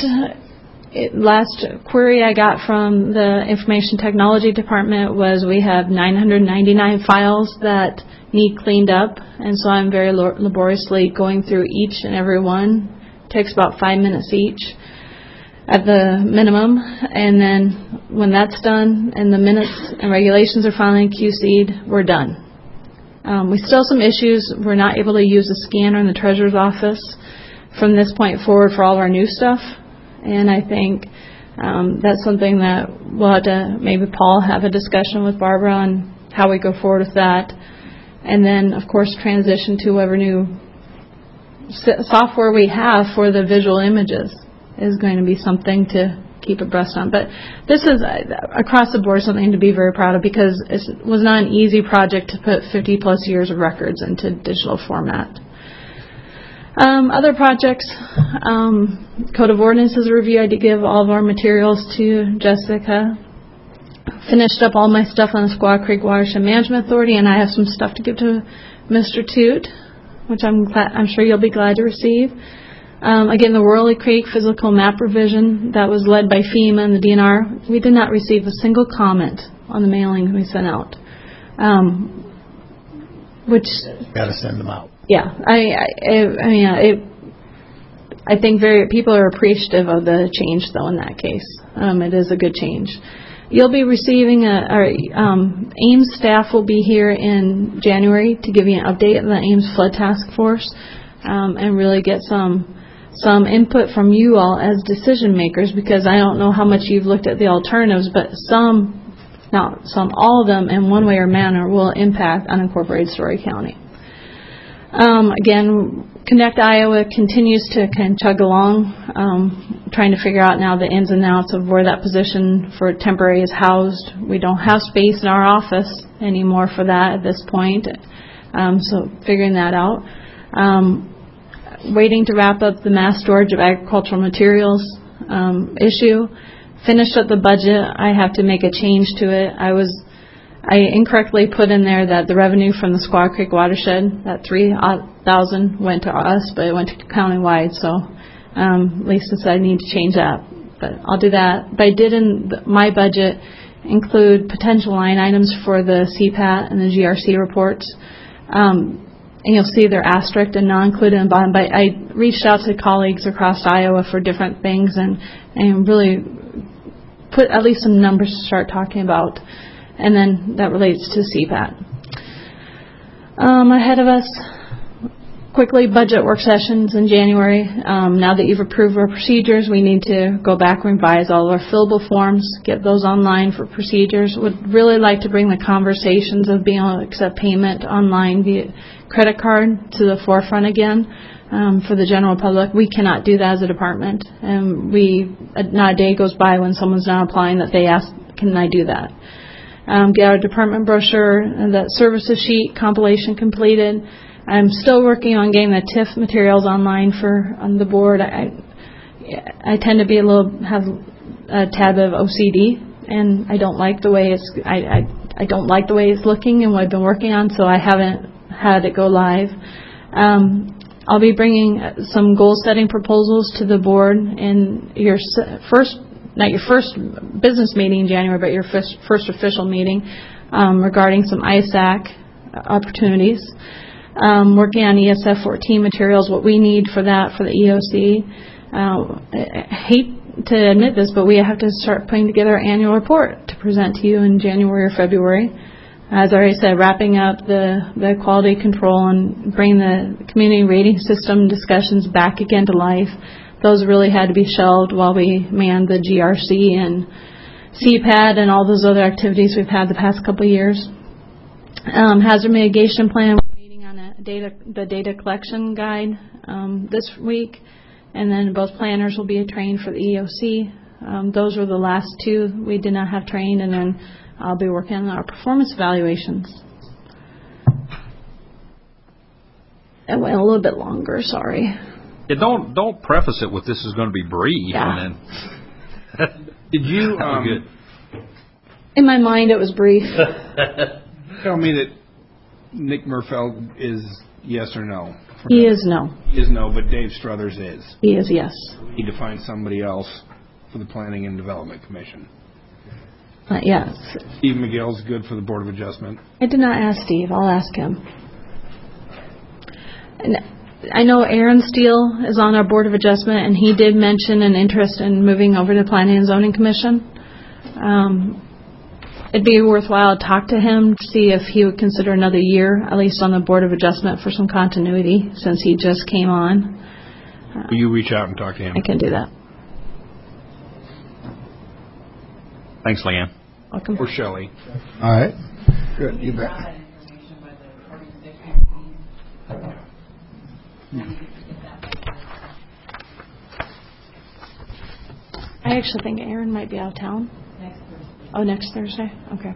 last query I got from the Information Technology Department was we have 999 files that need cleaned up, and so I'm very laboriously going through each and every one. It takes about 5 minutes each at the minimum, and then when that's done and the minutes and regulations are finally QC'd, we're done. We still have some issues. We're not able to use the scanner in the treasurer's office from this point forward for all of our new stuff, and I think that's something that we'll have to, maybe Paul, have a discussion with Barbara on how we go forward with that. And then, of course, transition to whatever new software we have for the visual images is going to be something to keep abreast on. But this is, across the board, something to be very proud of because it was not an easy project to put 50-plus years of records into digital format. Other projects, Code of Ordinances review. I did give all of our materials to Jessica. Finished up all my stuff on the Squaw Creek Watershed Management Authority, and I have some stuff to give to Mr. Toot, which I'm sure you'll be glad to receive. Again, the Worley Creek physical map revision that was led by FEMA and the DNR. We did not receive a single comment on the mailing we sent out, which got to send them out. Yeah, I think people are appreciative of the change, though. In that case, it is a good change. You'll be receiving our Ames staff will be here in January to give you an update on the Ames Flood Task Force and really get some input from you all as decision makers, because I don't know how much you've looked at the alternatives, but all of them in one way or manner will impact unincorporated Story County. Again, Connect Iowa continues to kind of chug along, trying to figure out now the ins and outs of where that position for temporary is housed. We don't have space in our office anymore for that at this point, so figuring that out. Waiting to wrap up the mass storage of agricultural materials issue. Finished up the budget. I have to make a change to it. I incorrectly put in there that the revenue from the Squaw Creek watershed, that $3,000 went to us, but it went to countywide. So Lisa said I need to change that, but I'll do that. But I did in my budget include potential line items for the CPAT and the GRC reports. And you'll see they're asterisked and not included in the bottom. But I reached out to colleagues across Iowa for different things and really put at least some numbers to start talking about. And then that relates to CPAT. Ahead of us, quickly, budget work sessions in January. Now that you've approved our procedures, we need to go back and revise all of our fillable forms, get those online for procedures. Would really like to bring the conversations of being able to accept payment online via credit card to the forefront again for the general public. We cannot do that as a department. And not a day goes by when someone's not applying that they ask, can I do that? Get our department brochure, that services sheet compilation completed. I'm still working on getting the TIF materials online on the board. I tend to have a tad bit of OCD, and I don't like the way I don't like the way it's looking and what I've been working on, so I haven't had it go live. I'll be bringing some goal setting proposals to the board in your not your first business meeting in January, but your first official meeting regarding some ISAC opportunities. Working on ESF 14 materials, what we need for that for the EOC. I hate to admit this, but we have to start putting together an annual report to present to you in January or February. As I already said, wrapping up the quality control and bringing the community rating system discussions back again to life. Those really had to be shelved while we manned the GRC and CPAD and all those other activities we've had the past couple of years. Hazard mitigation plan, we're meeting on the data collection guide this week, and then both planners will be trained for the EOC. Those were the last two we did not have trained, and then I'll be working on our performance evaluations. It went a little bit longer, sorry. Yeah, don't preface it with this is going to be brief. Yeah. And then did you? Good. In my mind, it was brief. Tell me that Nick Murfeld is yes or no. He is no. He is no, but Dave Struthers is. He is yes. We need to find somebody else for the Planning and Development Commission. Yes. Steve McGill's good for the Board of Adjustment. I did not ask Steve. I'll ask him. And I know Aaron Steele is on our Board of Adjustment, and he did mention an interest in moving over to Planning and Zoning Commission. It'd be worthwhile to talk to him to see if he would consider another year, at least on the Board of Adjustment, for some continuity, since he just came on. Will you reach out and talk to him? I can do that. Thanks, Leanne. Welcome. Or Shelley. All right. Good. You bet. I actually think Aaron might be out of town. Next Thursday? Okay.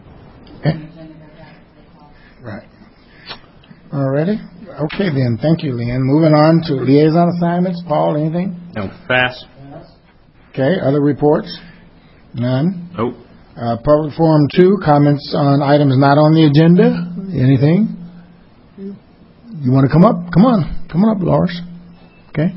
Right. All righty. Okay, then. Thank you, Leanne. Moving on to liaison assignments. Paul, anything? No. Pass. Okay. Other reports? None. Nope. Public Forum 2, comments on items not on the agenda. Anything? You want to come up? Come on. Come on up, Loris. Okay.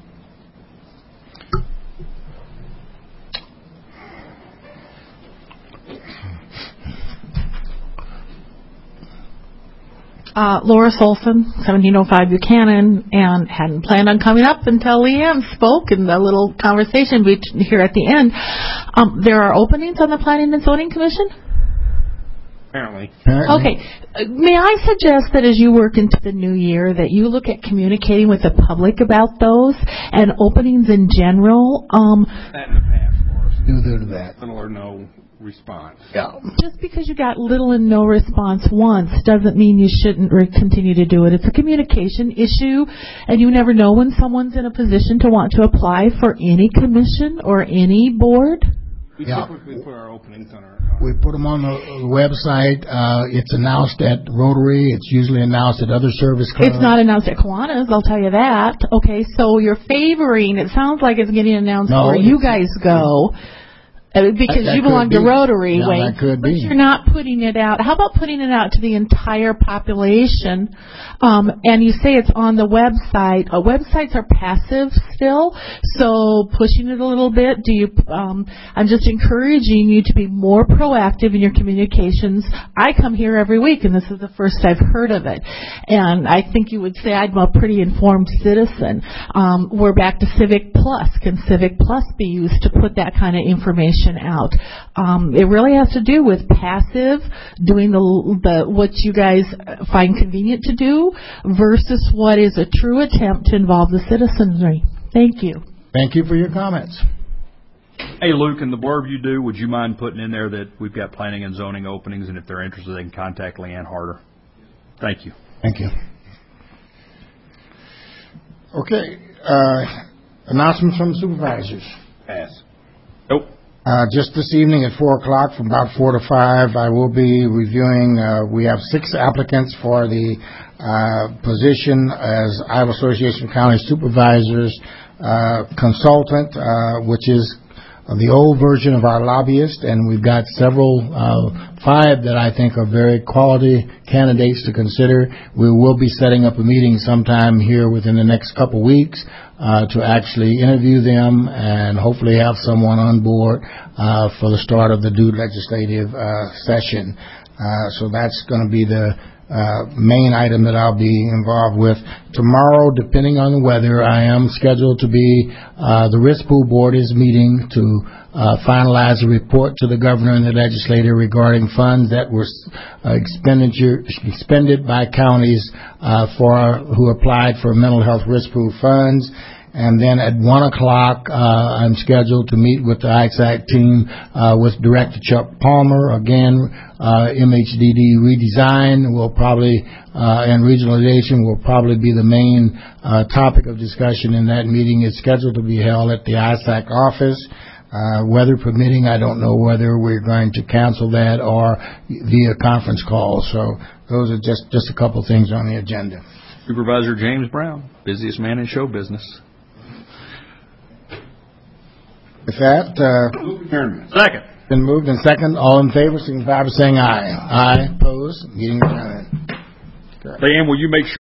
Loris Olson, 1705 Buchanan, and hadn't planned on coming up until Leanne spoke in the little conversation here at the end. There are openings on the Planning and Zoning Commission? Apparently. Okay. May I suggest that as you work into the new year that you look at communicating with the public about those and openings in general? That in the past, Loris. Do that. Little or no response. Yeah. Just because you got little and no response once doesn't mean you shouldn't continue to do it. It's a communication issue, and you never know when someone's in a position to want to apply for any commission or any board. We Yeah. typically put our openings on our... We put them on the website. It's announced at Rotary. It's usually announced at other service clubs. It's not announced at Kiwanis, I'll tell you that. Okay, so you're favoring, it sounds like it's getting announced where you guys go. Because that you belong could to be. Rotary, Yeah, Wayne, that could but be. you're not putting it out. How about putting it out to the entire population? And you say it's on the website. Websites are passive still, so pushing it a little bit. I'm just encouraging you to be more proactive in your communications. I come here every week, and this is the first I've heard of it. And I think you would say I'm a pretty informed citizen. We're back to Civic Plus. Can Civic Plus be used to put that kind of information out? It really has to do with passive, doing the what you guys find convenient to do versus what is a true attempt to involve the citizenry. Thank you. Thank you for your comments. Hey, Luke, in the blurb you do, would you mind putting in there that we've got planning and zoning openings, and if they're interested, they can contact Leanne Harder? Thank you. Thank you. Okay. Announcements from supervisors. Pass. Nope. Just this evening at 4 o'clock, from about 4 to 5, I will be reviewing, we have 6 applicants for the position as Iowa Association of County Supervisors consultant, which is the old version of our lobbyist, and we've got several, 5 that I think are very quality candidates to consider. We will be setting up a meeting sometime here within the next couple weeks to actually interview them and hopefully have someone on board for the start of the due legislative session. So that's going to be the main item that I'll be involved with. Tomorrow, depending on the weather, I am scheduled to be, the Risk Pool Board is meeting to finalize a report to the governor and the legislature regarding funds that were expended by counties who applied for mental health risk pool funds. And then at 1 o'clock, I'm scheduled to meet with the ISAC team with Director Chuck Palmer. Again, MHDD redesign will probably, and regionalization will probably be the main topic of discussion in that meeting. It's scheduled to be held at the ISAC office. Weather permitting, I don't know whether we're going to cancel that or via conference call. So those are just a couple things on the agenda. Supervisor James Brown, busiest man in show business. With that, Second. been moved and second. All in favor, signify by saying aye. Aye. Opposed? Meeting adjourned. Diane, will you make sure